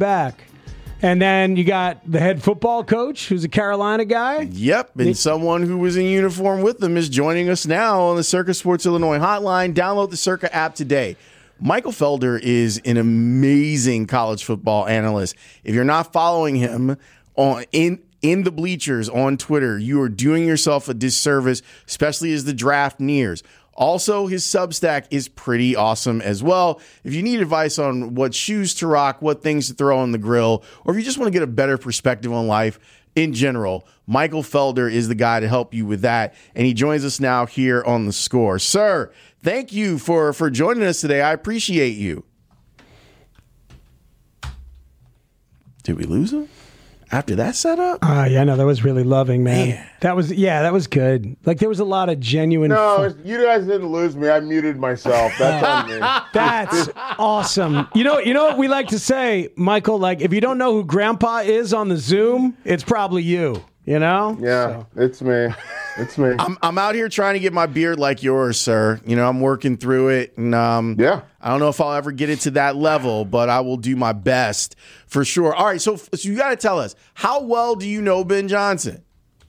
And then you got the head football coach, who's a Carolina guy. Yep, and someone who was in uniform with them is joining us now on the Circa Sports Illinois hotline. Download the Circa app today. Michael Felder is an amazing college football analyst. If you're not following him in the bleachers on Twitter, you are doing yourself a disservice, especially as the draft nears. Also, his Substack is pretty awesome as well. If you need advice on what shoes to rock, what things to throw on the grill, or if you just want to get a better perspective on life in general, Michael Felder is the guy to help you with that. And he joins us now here on The Score. Sir, thank you for joining us today. I appreciate you. Did we lose him? After that setup? Yeah, no, that was really loving, man. That was good. Like, there was a lot of genuine... No, you guys didn't lose me. I muted myself. That's on me. That's awesome. You know what we like to say, Michael? Like, if you don't know who Grandpa is on the Zoom, it's probably you. You know? Yeah, It's me. It's me. I'm out here trying to get my beard like yours, sir. You know, I'm working through it, and yeah, I don't know if I'll ever get it to that level, but I will do my best for sure. All right, so you got to tell us, how well do you know Ben Johnson?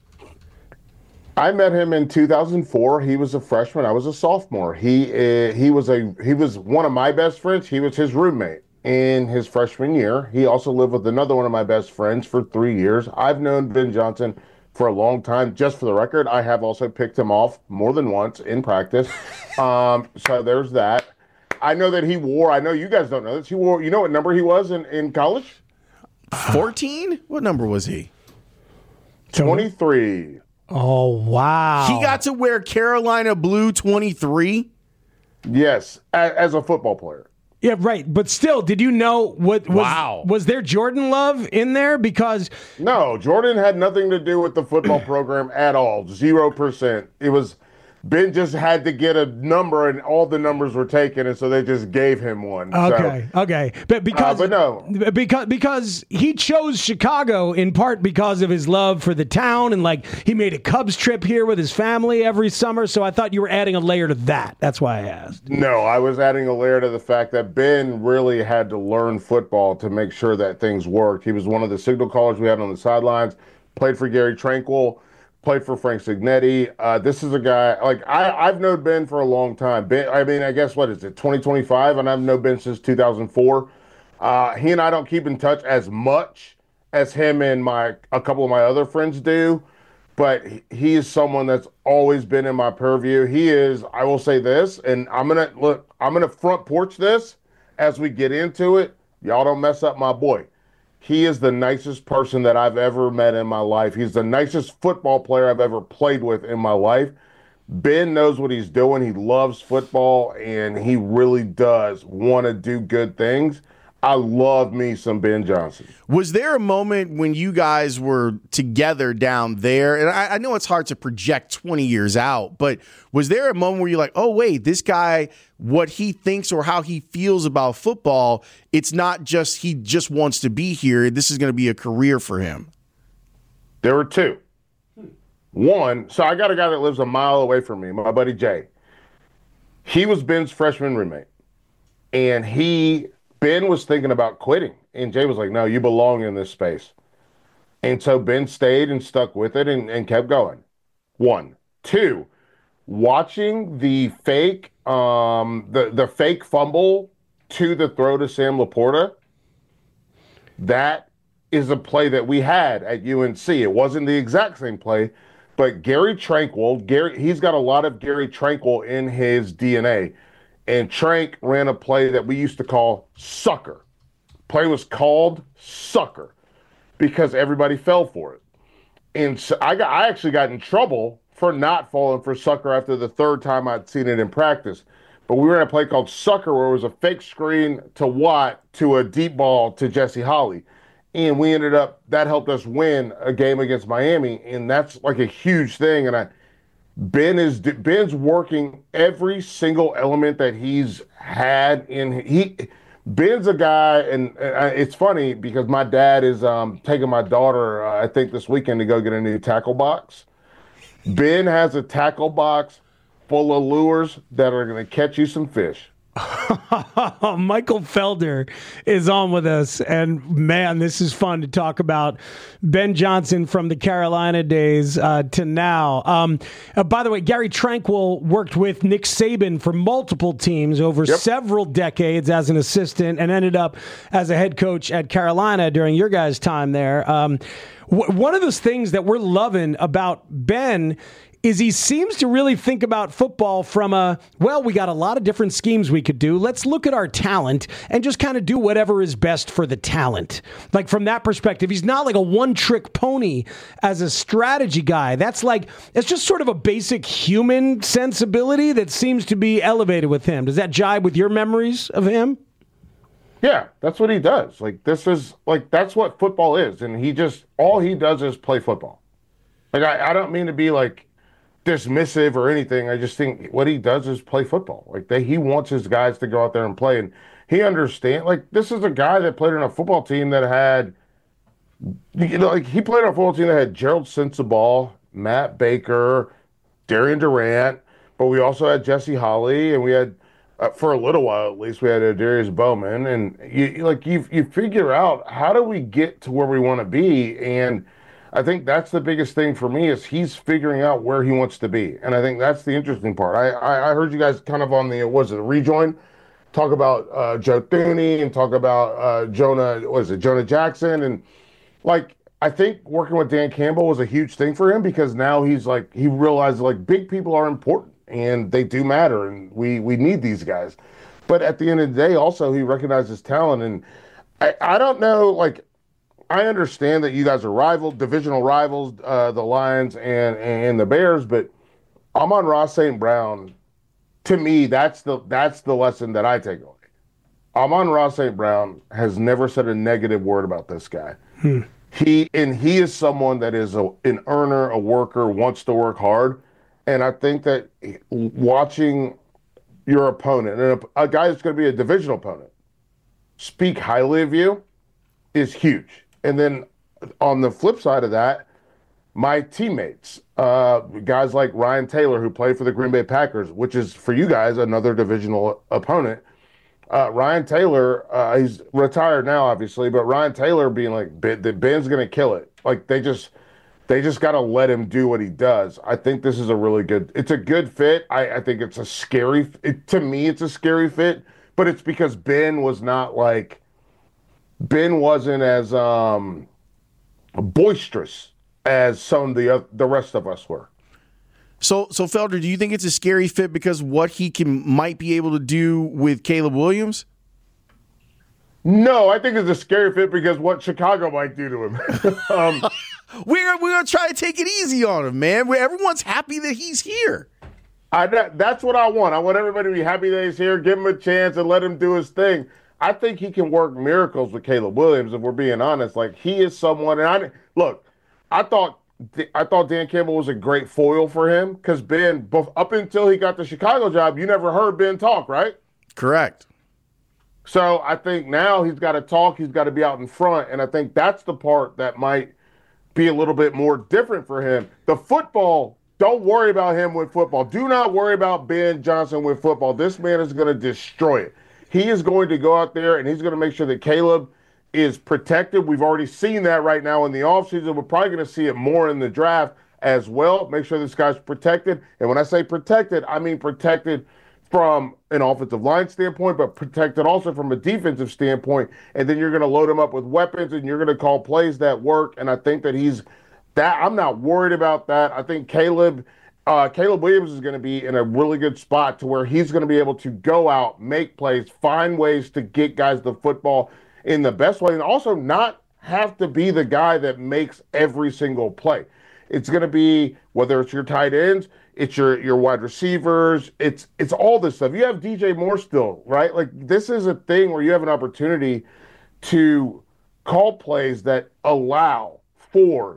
I met him in 2004. He was a freshman. I was a sophomore. He was one of my best friends. He was his roommate in his freshman year. He also lived with another one of my best friends for 3 years. I've known Ben Johnson for a long time. Just for the record, I have also picked him off more than once in practice. So there's that. I know that I know you guys don't know this. You know what number he was in college? 14? What number was he? 23. Oh, wow. He got to wear Carolina blue 23? Yes, as a football player. Yeah, right. But still, did you know was there Jordan love in there? Because no, Jordan had nothing to do with the football program at all. 0%. It was Ben just had to get a number, and all the numbers were taken, and so they just gave him one. Okay. But because he chose Chicago in part because of his love for the town, and like he made a Cubs trip here with his family every summer. So I thought you were adding a layer to that. That's why I asked. No, I was adding a layer to the fact that Ben really had to learn football to make sure that things worked. He was one of the signal callers we had on the sidelines. Played for Gary Tranquil. Played for Frank Signetti. This is a guy, like, I've known Ben for a long time. Ben, I mean, I guess, what is it, 2025? And I've known Ben since 2004. He and I don't keep in touch as much as him and a couple of my other friends do, but he is someone that's always been in my purview. He is, I will say this, and I'm going to front porch this as we get into it. Y'all don't mess up my boy. He is the nicest person that I've ever met in my life. He's the nicest football player I've ever played with in my life. Ben knows what he's doing. He loves football, and he really does want to do good things. I love me some Ben Johnson. Was there a moment when you guys were together down there? And I know it's hard to project 20 years out, but was there a moment where you're like, oh, wait, this guy, what he thinks or how he feels about football, it's not just he just wants to be here. This is going to be a career for him. There were two. One, so I got a guy that lives a mile away from me, my buddy Jay. He was Ben's freshman roommate, and Ben was thinking about quitting, and Jay was like, no, you belong in this space. And so Ben stayed and stuck with it and kept going. One. Two, watching the fake the fake fumble to the throw to Sam Laporta, that is a play that we had at UNC. It wasn't the exact same play, but Gary Tranquil, he's got a lot of Gary Tranquil in his DNA. And Trank ran a play that we used to call sucker. Play was called sucker because everybody fell for it. And so I actually got in trouble for not falling for sucker after the third time I'd seen it in practice. But we were in a play called sucker where it was a fake screen to Watt to a deep ball to Jesse Holley. And that helped us win a game against Miami. And that's like a huge thing. And Ben's working every single element that he's had Ben's a guy, and it's funny because my dad is taking my daughter, I think this weekend, to go get a new tackle box. Ben has a tackle box full of lures that are going to catch you some fish. Michael Felder is on with us, and man, this is fun to talk about Ben Johnson from the Carolina days to now. By the way, Gary Tranquil worked with Nick Saban for multiple teams over several decades as an assistant and ended up as a head coach at Carolina during your guys' time there. One of those things that we're loving about Ben is he seems to really think about football from we got a lot of different schemes we could do. Let's look at our talent and just kind of do whatever is best for the talent. Like from that perspective, he's not like a one-trick pony as a strategy guy. It's just sort of a basic human sensibility that seems to be elevated with him. Does that jibe with your memories of him? Yeah, that's what he does. That's what football is. And all he does is play football. I don't mean to be dismissive or anything. I just think what he does is play football. He wants his guys to go out there and play, and he understands. This is a guy that played on a football team that had, he played on a football team that had Gerald Sensabaugh, Matt Baker, Darian Durant, but we also had Jesse Holley, and we had, for a little while at least, we had Darius Bowman. And you figure out, how do we get to where we want to be? And I think that's the biggest thing for me, is he's figuring out where he wants to be. And I think that's the interesting part. I heard you guys kind of on the rejoin, talk about Joe Thuney and talk about Jonah Jackson. And I think working with Dan Campbell was a huge thing for him, because now he realized big people are important and they do matter, and we need these guys. But at the end of the day, also, he recognizes talent. And I don't know, I understand that you guys are divisional rivals, the Lions and the Bears, but Amon-Ra St. Brown, to me, that's the lesson that I take away. Amon-Ra St. Brown has never said a negative word about this guy. He is someone that is an earner, a worker, wants to work hard. And I think that watching your opponent, and a guy that's going to be a divisional opponent, speak highly of you is huge. And then on the flip side of that, my teammates, guys like Ryan Taylor, who played for the Green Bay Packers, which is, for you guys, another divisional opponent. Ryan Taylor, he's retired now, obviously, but Ryan Taylor being Ben's going to kill it. They just got to let him do what he does. I think this is it's a good fit. I think it's a scary, to me, it's a scary fit, but it's because Ben wasn't as boisterous as some of the rest of us were. So Felder, do you think it's a scary fit because what he might be able to do with Caleb Williams? No, I think it's a scary fit because what Chicago might do to him. We're gonna try to take it easy on him, man. Everyone's happy that he's here. That's what I want. I want everybody to be happy that he's here. Give him a chance and let him do his thing. I think he can work miracles with Caleb Williams, if we're being honest. He is someone. And I thought Dan Campbell was a great foil for him, because Ben, up until he got the Chicago job, you never heard Ben talk, right? Correct. So I think now he's got to talk. He's got to be out in front, and I think that's the part that might be a little bit more different for him. The football, don't worry about him with football. Do not worry about Ben Johnson with football. This man is going to destroy it. He is going to go out there, and he's going to make sure that Caleb is protected. We've already seen that right now in the offseason. We're probably going to see it more in the draft as well. Make sure this guy's protected. And when I say protected, I mean protected from an offensive line standpoint, but protected also from a defensive standpoint. And then you're going to load him up with weapons, and you're going to call plays that work. And I think that I'm not worried about that. I think Caleb Williams is going to be in a really good spot to where he's going to be able to go out, make plays, find ways to get guys the football in the best way, and also not have to be the guy that makes every single play. It's going to be, whether it's your tight ends, it's your wide receivers, it's all this stuff. You have DJ Moore still, right? This is a thing where you have an opportunity to call plays that allow for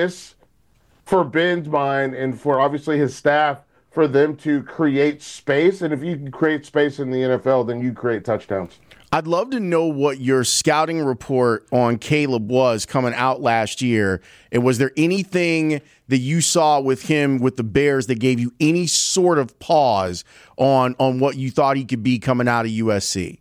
Ben's mind and for obviously his staff, for them to create space. And if you can create space in the NFL, then you create touchdowns. I'd love to know what your scouting report on Caleb was coming out last year. And was there anything that you saw with him with the Bears that gave you any sort of pause on what you thought he could be coming out of USC?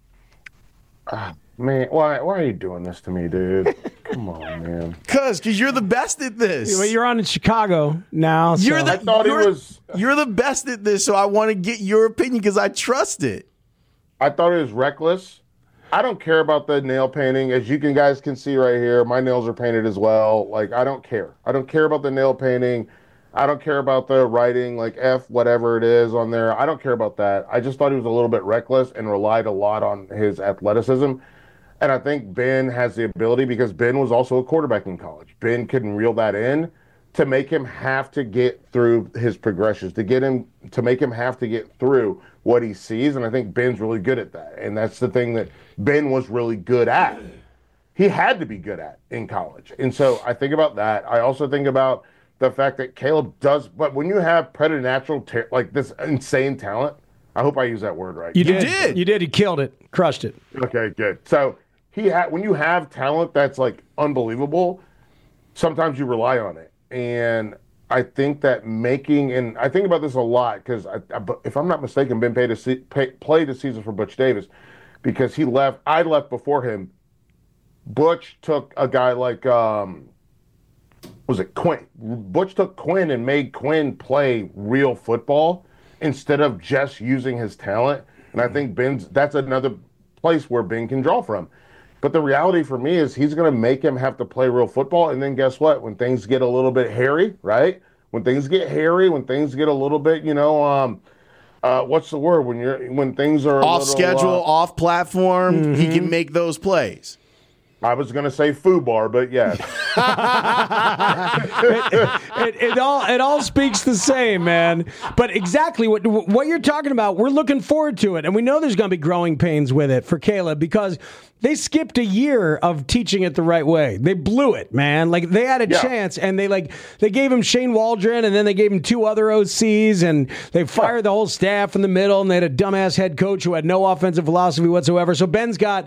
Man, why are you doing this to me, dude? Come on, man. Because you're the best at this. Well, you're on in Chicago now. So. I thought he was. You're the best at this, so I want to get your opinion because I trust it. I thought it was reckless. I don't care about the nail painting. As you guys can see right here, my nails are painted as well. I don't care. I don't care about the nail painting. I don't care about the writing, F whatever it is on there. I don't care about that. I just thought he was a little bit reckless and relied a lot on his athleticism. And I think Ben has the ability, because Ben was also a quarterback in college. Ben couldn't reel that in, to make him have to get through his progressions, to make him have to get through what he sees. And I think Ben's really good at that. And that's the thing that Ben was really good at. He had to be good at in college. And so I think about that. I also think about the fact that Caleb does, but when you have preternatural, this insane talent, I hope I use that word right. You did. You did. He killed it. Crushed it. Okay, good. So when you have talent that's unbelievable, sometimes you rely on it. And I think that and I think about this a lot because if I'm not mistaken, Ben played a season for Butch Davis because he left. I left before him. Butch took a guy like was it Quinn? Butch took Quinn and made Quinn play real football instead of just using his talent. And I think that's another place where Ben can draw from. But the reality for me is he's going to make him have to play real football. And then guess what? When things get a little bit hairy, right? When things get hairy, when things get a little bit, what's the word? When things are off schedule, off platform, he can make those plays. I was going to say FUBAR, but yes. it all speaks the same, man. But exactly what you're talking about, we're looking forward to it. And we know there's going to be growing pains with it for Caleb because they skipped a year of teaching it the right way. They blew it, man. Like they had a chance and they gave him Shane Waldron and then they gave him 2 other OCs and they fired the whole staff in the middle and they had a dumbass head coach who had no offensive philosophy whatsoever. So Ben's got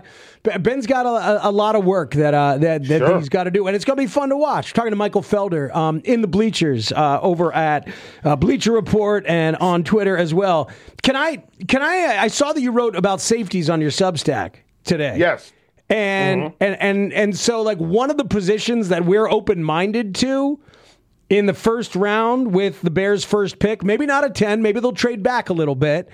a lot of work that he's got to do, and it's going to be fun to watch. We're talking to Michael Felder in the bleachers over at Bleacher Report and on Twitter as well. Can I saw that you wrote about safeties on your Substack today. Yes. And so like one of the positions that we're open-minded to in the first round with the Bears' first pick, maybe not a 10, maybe they'll trade back a little bit.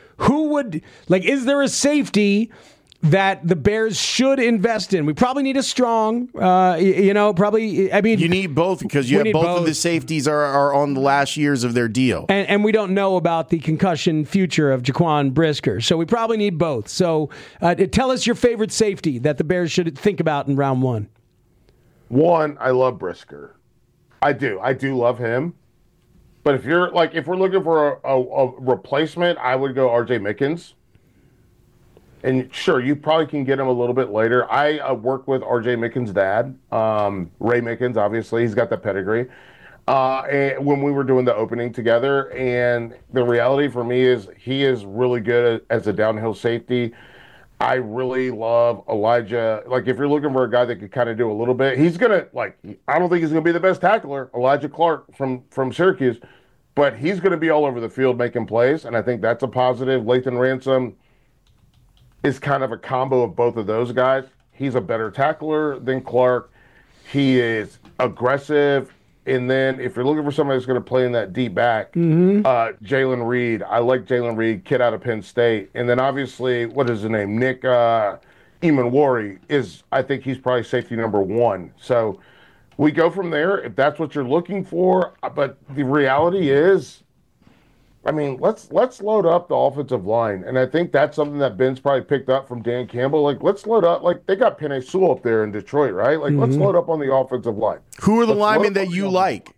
Is there a safety that the Bears should invest in? We probably need a strong, you need both because you have both of the safeties are on the last years of their deal. And we don't know about the concussion future of Jaquan Brisker. So we probably need both. So tell us your favorite safety that the Bears should think about in round 1. One, I love Brisker. I do love him. But if we're looking for a replacement, I would go RJ Mickens. And sure, you probably can get him a little bit later. I worked with R.J. Mickens' dad, Ray Mickens, obviously. He's got the pedigree. And when we were doing the opening together, and the reality for me is he is really good as a downhill safety. I really love Elijah. Like, if you're looking for a guy that could kind of do a little bit, he's going to, I don't think he's going to be the best tackler, Elijah Clark from Syracuse, but he's going to be all over the field making plays, and I think that's a positive. Lathan Ransom is kind of a combo of both of those guys. He's a better tackler than Clark. He is aggressive. And then if you're looking for somebody that's going to play in that deep back, Jalen Reed. I like Jalen Reed, kid out of Penn State. And then obviously, what is his name? Nick Emanwari I think he's probably safety number 1. So we go from there if that's what you're looking for. But the reality is, let's load up the offensive line. And I think that's something that Ben's probably picked up from Dan Campbell. Let's load up. They got Penei Sewell up there in Detroit, right? Let's load up on the offensive line. Who are the linemen that you like?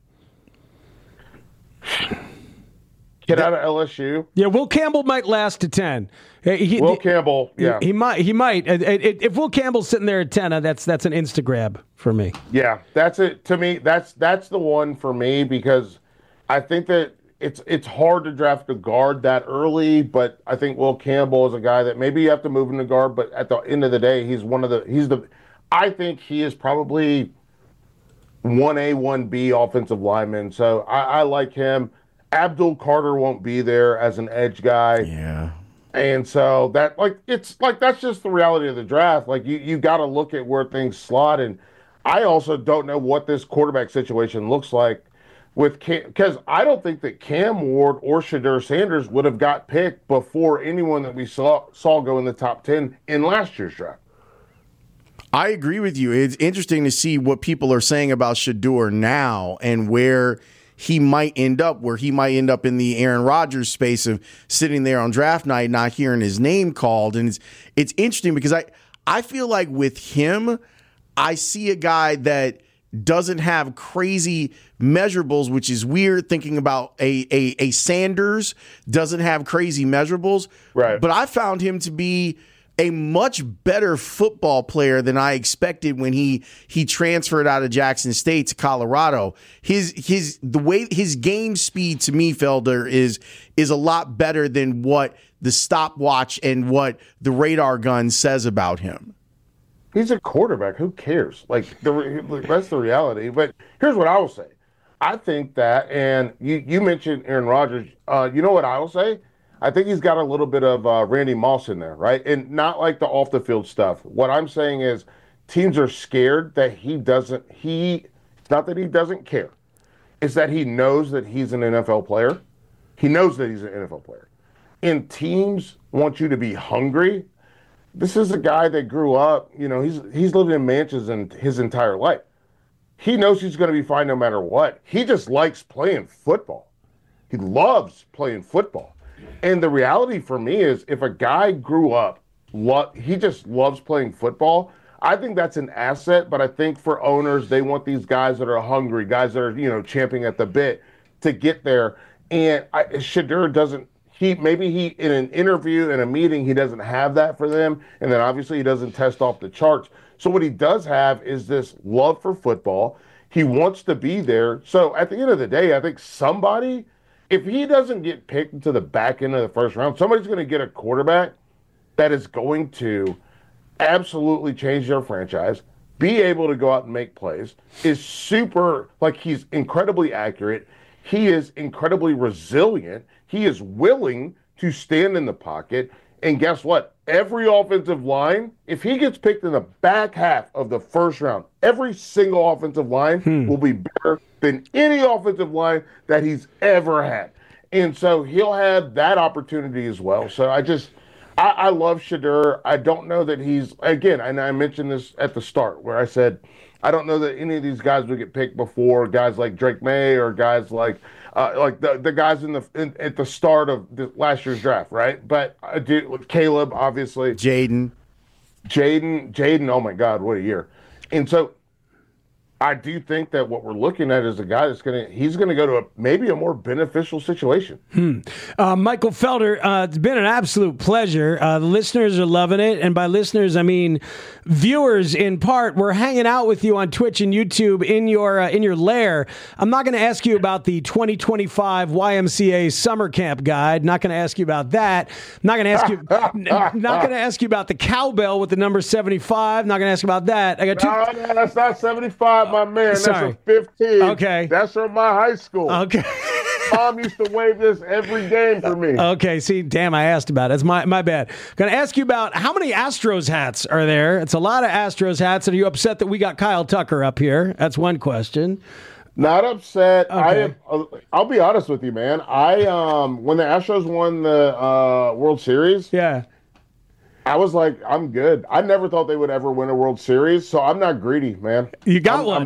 Get out of LSU. Yeah, Will Campbell might last to 10. Will Campbell, yeah. He might. If Will Campbell's sitting there at 10, that's an Instagram for me. Yeah, that's it. To me, that's the one for me because I think that it's hard to draft a guard that early, but I think Will Campbell is a guy that maybe you have to move him to guard, but at the end of the day, I think he is probably 1A, 1B offensive lineman. So I like him. Abdul Carter won't be there as an edge guy. Yeah. And so that's just the reality of the draft. You got to look at where things slot. And I also don't know what this quarterback situation looks like. Because I don't think that Cam Ward or Shadur Sanders would have got picked before anyone that we saw go in the top 10 in last year's draft. I agree with you. It's interesting to see what people are saying about Shadur now and where he might end up, in the Aaron Rodgers space of sitting there on draft night, not hearing his name called. And it's interesting because I feel like with him, I see a guy that doesn't have crazy measurables, which is weird thinking about a Sanders doesn't have crazy measurables. Right. But I found him to be a much better football player than I expected when he transferred out of Jackson State to Colorado. The way his game speed to me, Felder, is a lot better than what the stopwatch and what the radar gun says about him. He's a quarterback. Who cares? That's the reality. But here's what I will say. I think that, and you mentioned Aaron Rodgers. You know what I will say? I think he's got a little bit of Randy Moss in there, right? And not like the off the field stuff. What I'm saying is teams are scared that it's not that he doesn't care. It's that he knows that he's an NFL player. He knows that he's an NFL player. And teams want you to be hungry. This is a guy that grew up, he's lived in mansions his entire life. He knows he's going to be fine no matter what. He just likes playing football. He loves playing football. And the reality for me is if a guy grew up, he just loves playing football, I think that's an asset. But I think for owners, they want these guys that are hungry, guys that are, champing at the bit to get there. And Shedeur doesn't, maybe in an interview, in a meeting, he doesn't have that for them. And then obviously he doesn't test off the charts. So what he does have is this love for football. He wants to be there. So at the end of the day, I think somebody, if he doesn't get picked into the back end of the first round, somebody's going to get a quarterback that is going to absolutely change their franchise, be able to go out and make plays, is super, he's incredibly accurate. He is incredibly resilient. He is willing to stand in the pocket. And guess what? Every offensive line, if he gets picked in the back half of the first round, every single offensive line will be better than any offensive line that he's ever had. And so he'll have that opportunity as well. So I love Shedeur. I don't know that he's, again, and I mentioned this at the start where I said, I don't know that any of these guys would get picked before guys like Drake May or guys like the guys at the start of last year's draft, right? But Caleb, obviously. Jaden. Oh my God, what a year. And so I do think that what we're looking at is a guy he's going to go to maybe a more beneficial situation. Michael Felder, it's been an absolute pleasure. The listeners are loving it. And by listeners, I mean viewers in part. We're hanging out with you on Twitch and YouTube in your lair. I'm not going to ask you about the 2025 YMCA summer camp guide. Not going to ask you about that. Not going to ask you not going to ask you about the cowbell with the number 75. Not going to ask you about that. I got two. No, that's not 75. My man, Sorry. That's a 15. Okay. That's from my high school. Okay. Mom used to wave this every game for me. Okay, see, damn, I asked about it. It's my bad. Going to ask you about how many Astros hats are there? It's a lot of Astros hats. And are you upset that we got Kyle Tucker up here? That's one question. Not upset. Okay. I'll be honest with you, man. When the Astros won the World Series, I was like, I'm good. I never thought they would ever win a World Series, so I'm not greedy, man. You got one.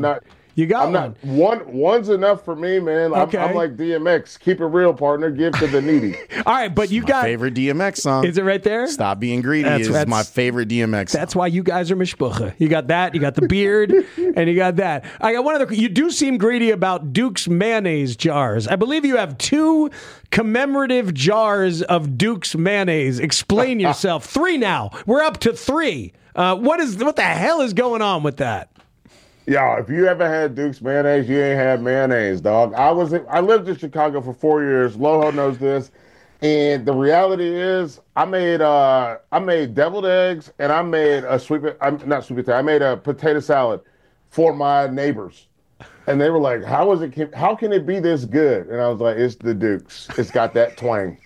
One's enough for me, man. Okay. I'm like DMX. Keep it real, partner. Give to the needy. All right, but you got favorite DMX song. Is it right there? Stop Being Greedy is my favorite DMX song. That's why you guys are mishpucha. You got that, you got the beard, and you got that. I got one other. You do seem greedy about Duke's mayonnaise jars. I believe you have 2 commemorative jars of Duke's mayonnaise. Explain yourself. 3 now. We're up to 3. What the hell is going on with that? Yo, if you ever had Duke's mayonnaise, you ain't had mayonnaise, dog. I lived in Chicago for 4 years. Loho knows this. And the reality is I made deviled eggs and I made I made a potato salad for my neighbors. And they were like, how can it be this good? And I was like, it's the Dukes. It's got that twang.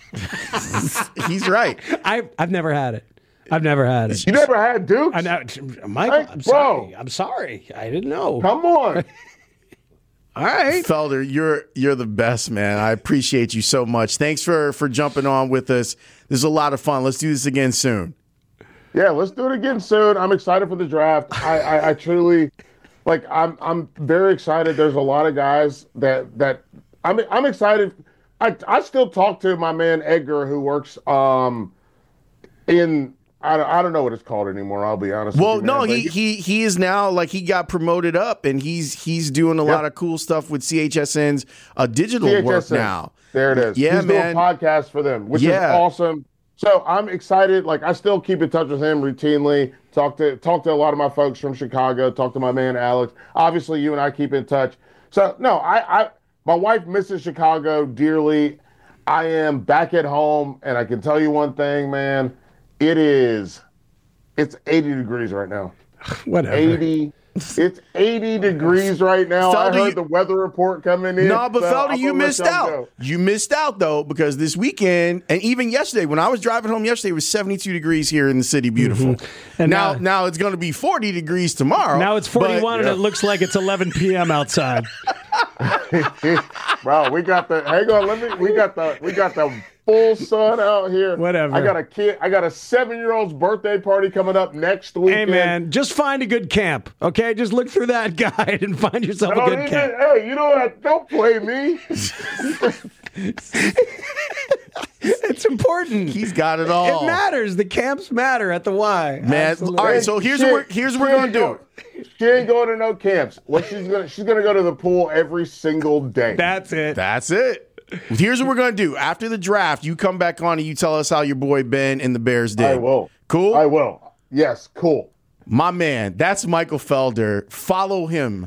He's right. I've never had it. I've never had it. You never had Dukes? Michael, Hey, I'm bro. sorry. I'm sorry. I didn't know. Come on. All right. Felder, you're the best, man. I appreciate you so much. Thanks for jumping on with us. This is a lot of fun. Let's do this again soon. Yeah, let's do it again soon. I'm excited for the draft. I truly I'm very excited. There's a lot of guys that I'm excited. I still talk to my man Edgar who works in I don't know what it's called anymore. I'll be honest. Well, with you, no, man. he is now he got promoted up and he's doing a lot of cool stuff with CHSN's digital work now. There it is. Yeah, he's man. doing podcasts for them, which is awesome. So I'm excited. I still keep in touch with him routinely. Talk to a lot of my folks from Chicago. Talk to my man Alex. Obviously, you and I keep in touch. So no, my wife misses Chicago dearly. I am back at home, and I can tell you one thing, man. It's 80 degrees right now. Whatever. 80 It's 80 degrees right now. Felder, I heard the weather report coming in. No, but Felder, you missed out. Go. You missed out, though, because this weekend, and even yesterday, when I was driving home yesterday, it was 72 degrees here in the city. Beautiful. And now it's going to be 40 degrees tomorrow. Now it's 41, and it looks like it's 11 p.m. outside. Wow, we got the. Hang on, we got the full sun out here. Whatever. I got a kid. I got a 7-year-old's birthday party coming up next weekend. Hey man, just find a good camp, okay? Just look through that guide and find yourself a good camp. Hey, you know what? Don't play me. It's important. He's got it all. It matters. The camps matter at the Y. Man, Absolutely. all right. So here's what we're gonna do. She ain't going to no camps. What she's gonna go to the pool every single day. That's it. Here's what we're going to do. After the draft, you come back on and you tell us how your boy Ben and the Bears did. I will. Cool? I will. Yes, cool. My man, that's Michael Felder. Follow him.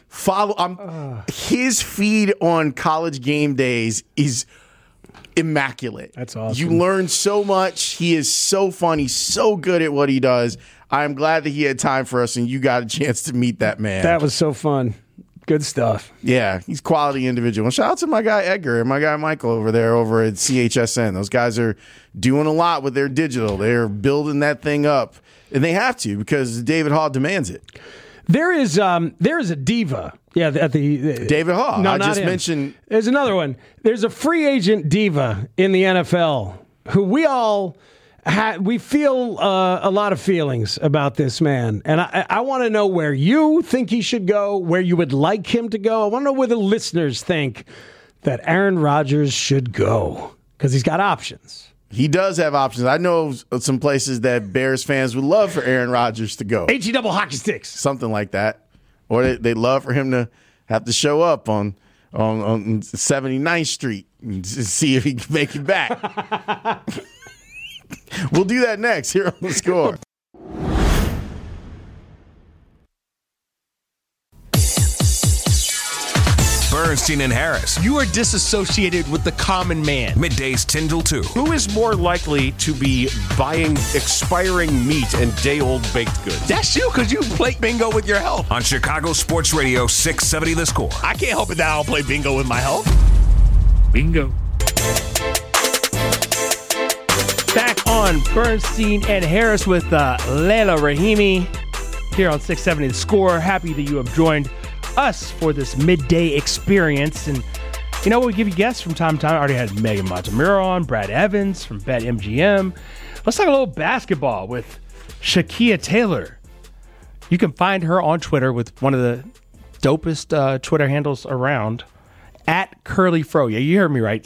His feed on College Game Days is immaculate. That's awesome. You learn so much. He is so fun. He's so good at what he does. I'm glad that he had time for us and you got a chance to meet that man. That was so fun. Good stuff. Yeah, he's a quality individual. And shout out to my guy Edgar and my guy Michael over there over at CHSN. Those guys are doing a lot with their digital. They're building that thing up. And they have to because David Haw demands it. There is a diva. Yeah, at the David Haw. No, I not just him. mentioned. There's another one. There's a free agent diva in the NFL who we feel a lot of feelings about this man. And I want to know where you think he should go, where you would like him to go. I want to know where the listeners think that Aaron Rodgers should go because he's got options. He does have options. I know some places that Bears fans would love for Aaron Rodgers to go. HE double hockey sticks. Something like that. Or they'd love for him to have to show up on 79th Street and see if he can make it back. We'll do that next here on The Score. Bernstein and Harris. You are disassociated with the common man. Middays 10 till 2. Who is more likely to be buying expiring meat and day-old baked goods? That's you, because you play bingo with your health. On Chicago Sports Radio 670 The Score. I can't help it that I don't play bingo with my health. Bingo. Back on Bernstein and Harris with Layla Rahimi here on 670 The Score. Happy that you have joined us for this midday experience. And you know, we give you guests from time to time. I already had Megan Montemurro on, Brad Evans from BetMGM. Let's talk a little basketball with Shakia Taylor. You can find her on Twitter with one of the dopest Twitter handles around, at Curly Fro. Yeah, you heard me right.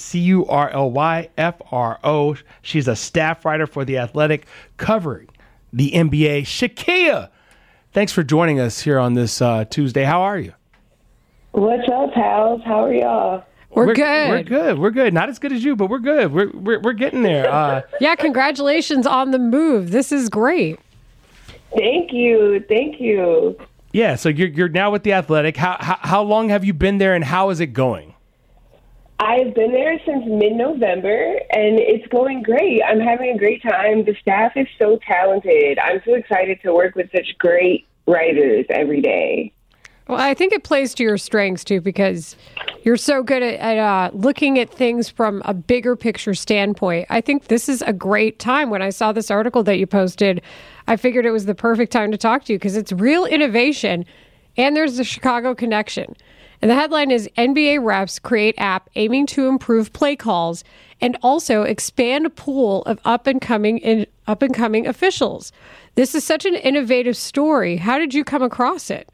CURLYFRO. She's a staff writer for The Athletic covering the NBA. Shakia, thanks for joining us here on this Tuesday. How are you? What's up, pals? How are y'all? We're good. We're good. We're good. Not as good as you, but we're good. We're getting there. Yeah, congratulations on the move. This is great. Thank you. Thank you. Yeah, so you're now with The Athletic. How long have you been there, and how is it going? I've been there since mid-November, and it's going great. I'm having a great time. The staff is so talented. I'm so excited to work with such great writers every day. Well, I think it plays to your strengths, too, because you're so good at looking at things from a bigger picture standpoint. I think this is a great time. When I saw this article that you posted, I figured it was the perfect time to talk to you because it's real innovation, and there's the Chicago connection. And the headline is NBA refs create app aiming to improve play calls and also expand a pool of up-and-coming officials. This is such an innovative story. How did you come across it?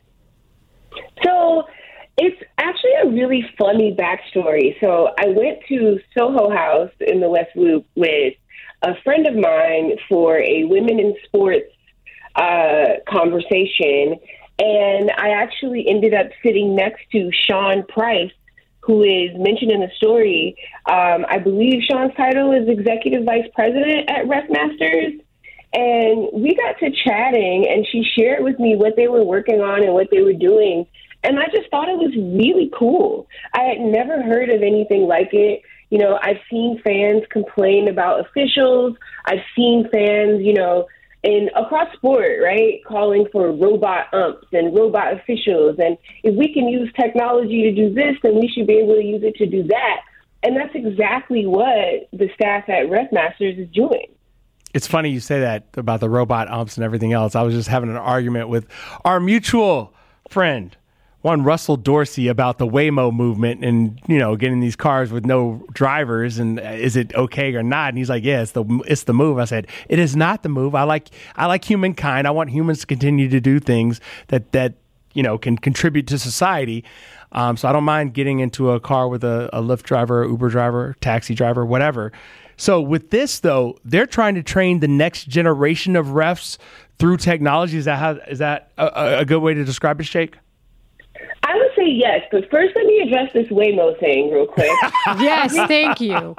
So it's actually a really funny backstory. So I went to Soho House in the West Loop with a friend of mine for a women in sports conversation, and I actually ended up sitting next to Sean Price, who is mentioned in the story. I believe Sean's title is Executive Vice President at RefMasters. And we got to chatting, and she shared with me what they were working on and what they were doing. And I just thought it was really cool. I had never heard of anything like it. You know, I've seen fans complain about officials. I've seen fans, and across sport, right, calling for robot umps and robot officials. And if we can use technology to do this, then we should be able to use it to do that. And that's exactly what the staff at RefMasters is doing. It's funny you say that about the robot umps and everything else. I was just having an argument with our mutual friend, one Russell Dorsey, about the Waymo movement and, getting these cars with no drivers and is it okay or not? And he's like, yeah, it's the move. I said, it is not the move. I like humankind. I want humans to continue to do things that can contribute to society. So I don't mind getting into a car with a Lyft driver, Uber driver, taxi driver, whatever. So with this, though, they're trying to train the next generation of refs through technology. Is that a good way to describe it, Shake? I would say yes, but first let me address this Waymo thing real quick. Yes, thank you.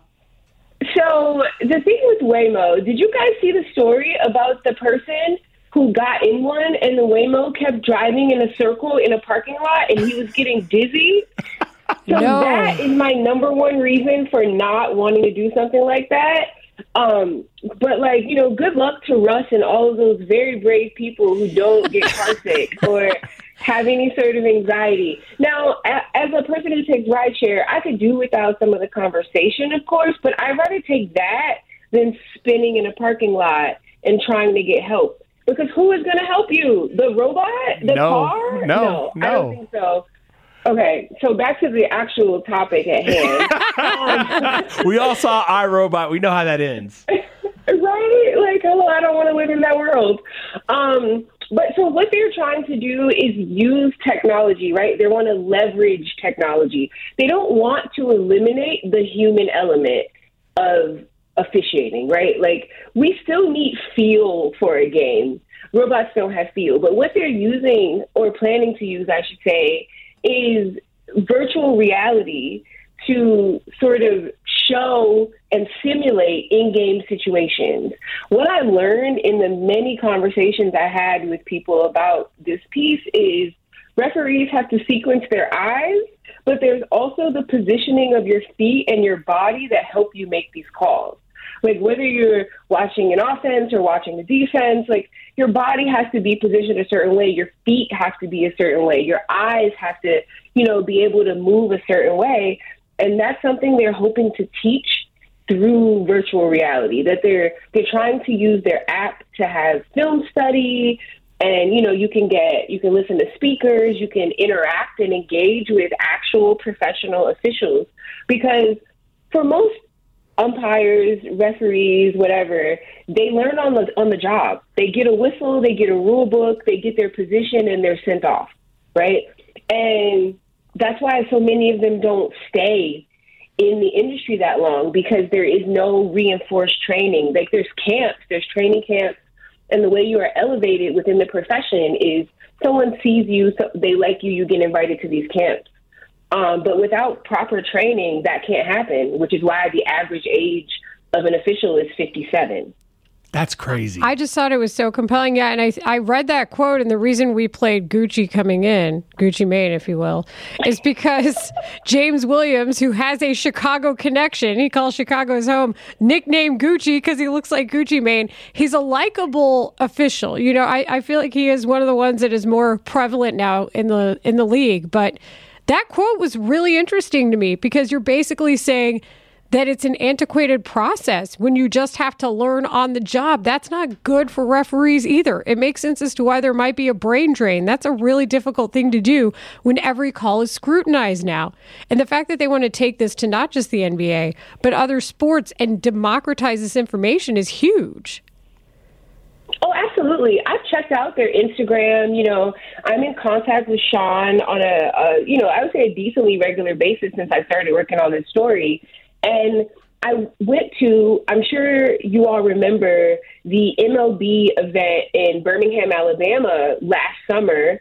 So the thing with Waymo, did you guys see the story about the person who got in one and the Waymo kept driving in a circle in a parking lot and he was getting dizzy? So that is my number one reason for not wanting to do something like that. But good luck to Russ and all of those very brave people who don't get car sick or have any sort of anxiety. Now, as a person who takes rideshare, I could do without some of the conversation, of course, but I'd rather take that than spinning in a parking lot and trying to get help. Because who is going to help you? The robot? The car? No, I don't think so. Okay, so back to the actual topic at hand. We all saw iRobot. We know how that ends. Right? I don't want to live in that world. But so what they're trying to do is use technology, right? They want to leverage technology. They don't want to eliminate the human element of officiating, right? We still need feel for a game. Robots don't have feel. But what they're using, or planning to use, I should say, is virtual reality to sort of show and simulate in-game situations. What I learned in the many conversations I had with people about this piece is referees have to sequence their eyes, but there's also the positioning of your feet and your body that help you make these calls. Whether you're watching an offense or watching a defense, your body has to be positioned a certain way. Your feet have to be a certain way. Your eyes have to, be able to move a certain way. And that's something they're hoping to teach through virtual reality, that they're trying to use their app to have film study. And, you can listen to speakers, you can interact and engage with actual professional officials. Because for most umpires, referees, whatever, they learn on the job. They get a whistle, they get a rule book, they get their position, and they're sent off, right? And that's why so many of them don't stay in the industry that long, because there is no reinforced training. There's camps, there's training camps, and the way you are elevated within the profession is someone sees you, so they like you, you get invited to these camps. But without proper training, that can't happen, which is why the average age of an official is 57. That's crazy. I just thought it was so compelling. Yeah, and I read that quote, and the reason we played Gucci coming in, Gucci Mane, if you will, is because James Williams, who has a Chicago connection, he calls Chicago his home, nicknamed Gucci because he looks like Gucci Mane. He's a likable official. I feel like he is one of the ones that is more prevalent now in the league. But that quote was really interesting to me, because you're basically saying that it's an antiquated process when you just have to learn on the job. That's not good for referees either. It makes sense as to why there might be a brain drain. That's a really difficult thing to do when every call is scrutinized now. And the fact that they want to take this to not just the NBA, but other sports and democratize this information is huge. Oh, absolutely. I've checked out their Instagram. I'm in contact with Sean on I would say a decently regular basis since I started working on this story. And I went to, I'm sure you all remember, the MLB event in Birmingham, Alabama last summer,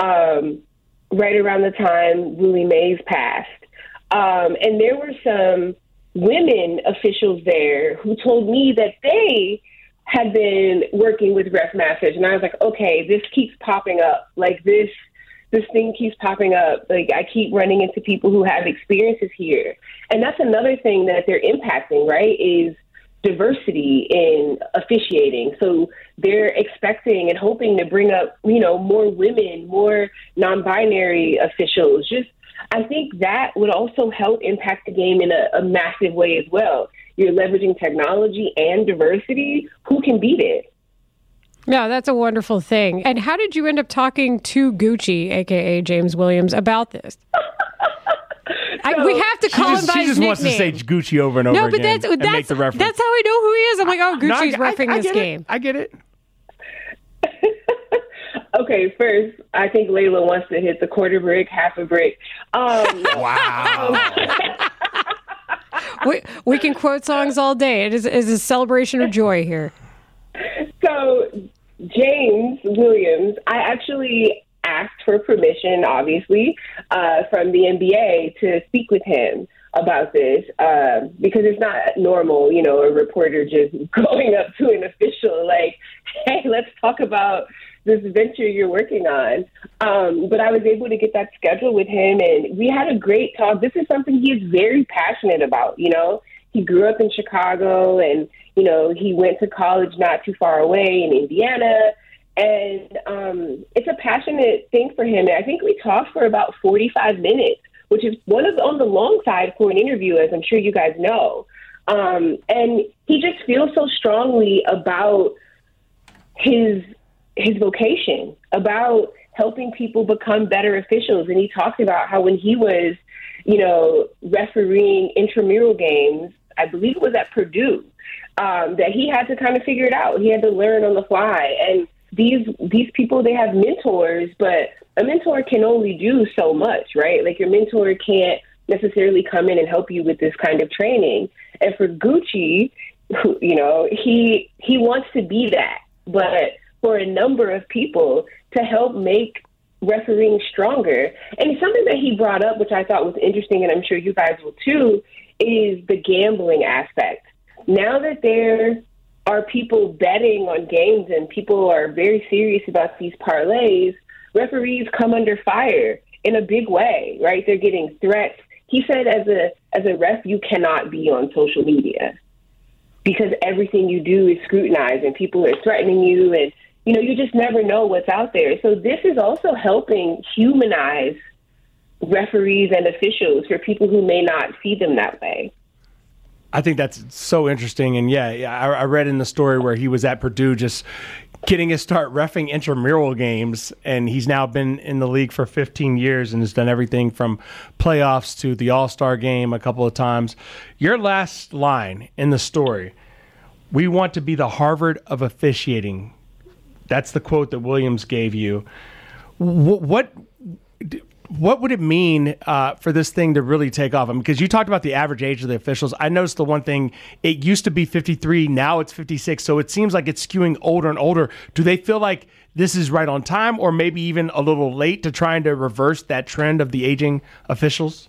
right around the time Willie Mays passed. And there were some women officials there who told me that they had been working with RefMasters. And I was like, okay, this keeps popping up. This thing keeps popping up. I keep running into people who have experiences here. And that's another thing that they're impacting, right, is diversity in officiating. So they're expecting and hoping to bring up, more women, more non-binary officials. I think that would also help impact the game in a massive way as well. You're leveraging technology and diversity. Who can beat it? Yeah, that's a wonderful thing. And how did you end up talking to Gucci, a.k.a. James Williams, about this? We have to call him by his nickname. She just wants to say Gucci over and over again and make the reference. That's how I know who he is. I'm like, Gucci's reffing this game. I get it. Okay, first, I think Layla wants to hit the quarter brick, half a brick. Wow. We can quote songs all day. It is a celebration of joy here. So, James Williams, I actually asked for permission, obviously, from the NBA to speak with him about this because it's not normal, a reporter just going up to an official like, hey, let's talk about this venture you're working on. But I was able to get that scheduled with him, and we had a great talk. This is something he is very passionate about, He grew up in Chicago, and, he went to college not too far away in Indiana. And it's a passionate thing for him. And I think we talked for about 45 minutes, which is on the long side for an interview, as I'm sure you guys know. And he just feels so strongly about his vocation, about helping people become better officials. And he talked about how when he was, refereeing intramural games, I believe it was at Purdue, that he had to kind of figure it out. He had to learn on the fly. And these people, they have mentors, but a mentor can only do so much, right? Like your mentor can't necessarily come in and help you with this kind of training. And for Gucci, he wants to be that, but for a number of people to help make refereeing stronger. And something that he brought up, which I thought was interesting, and I'm sure you guys will too, is the gambling aspect. Now that there are people betting on games and people are very serious about these parlays, referees come under fire in a big way, right? They're getting threats. He said as a ref, you cannot be on social media because everything you do is scrutinized and people are threatening you, and you just never know what's out there. So this is also helping humanize referees and officials for people who may not see them that way. I think that's so interesting. And I read in the story where he was at Purdue just getting his start reffing intramural games, and he's now been in the league for 15 years and has done everything from playoffs to the All-Star game a couple of times. Your last line in the story, we want to be the Harvard of officiating. That's the quote that Williams gave you. What would it mean for this thing to really take off? Because you talked about the average age of the officials. I noticed the one thing, it used to be 53, now it's 56, so it seems like it's skewing older and older. Do they feel like this is right on time or maybe even a little late to trying to reverse that trend of the aging officials?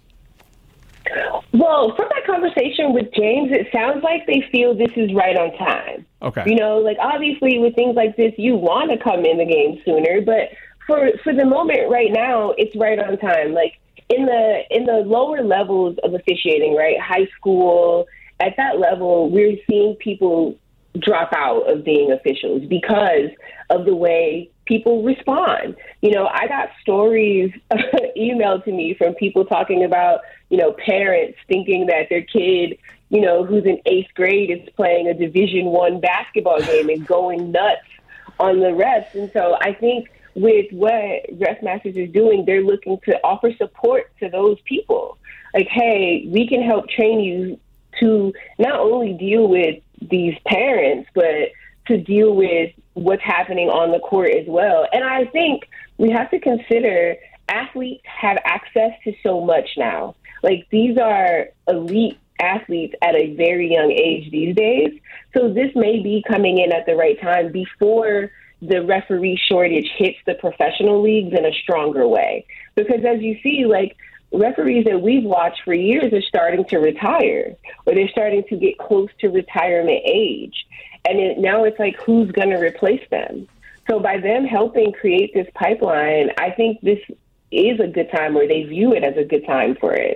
Well, from that conversation with James, it sounds like they feel this is right on time. Okay. Obviously with things like this, you want to come in the game sooner, but for the moment right now, it's right on time. Like in the lower levels of officiating, right, high school, at that level, we're seeing people drop out of being officials because of the way people respond. I got stories emailed to me from people talking about, parents thinking that their kid, who's in 8th grade is playing a Division I basketball game and going nuts on the refs. And so I think with what Ref Masters is doing, they're looking to offer support to those people. Like, hey, we can help train you to not only deal with these parents, but to deal with what's happening on the court as well. And I think we have to consider athletes have access to so much now. Like, these are elite athletes at a very young age these days. So this may be coming in at the right time before the referee shortage hits the professional leagues in a stronger way. Because as you see, like, referees that we've watched for years are starting to retire, or they're starting to get close to retirement age. And now it's like, who's going to replace them? So by them helping create this pipeline, I think this is a good time, or they view it as a good time for it.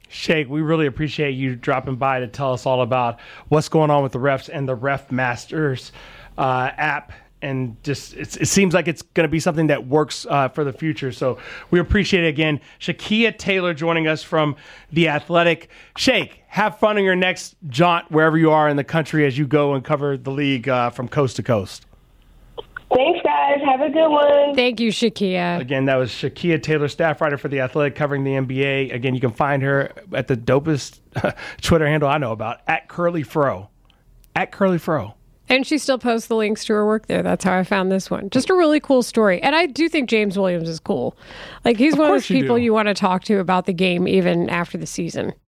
Shake, we really appreciate you dropping by to tell us all about what's going on with the refs and the Ref Masters app. And just it seems like it's going to be something that works for the future. So we appreciate it again. Shakia Taylor joining us from The Athletic. Shake, have fun on your next jaunt wherever you are in the country as you go and cover the league from coast to coast. Thanks, guys. Have a good one. Thank you, Shakia. Again, that was Shakia Taylor, staff writer for The Athletic, covering the NBA. Again, you can find her at the dopest Twitter handle I know about, @CurlyFro. @CurlyFro. And she still posts the links to her work there. That's how I found this one. Just a really cool story. And I do think James Williams is cool. Like, he's one of those people you want to talk to about the game even after the season.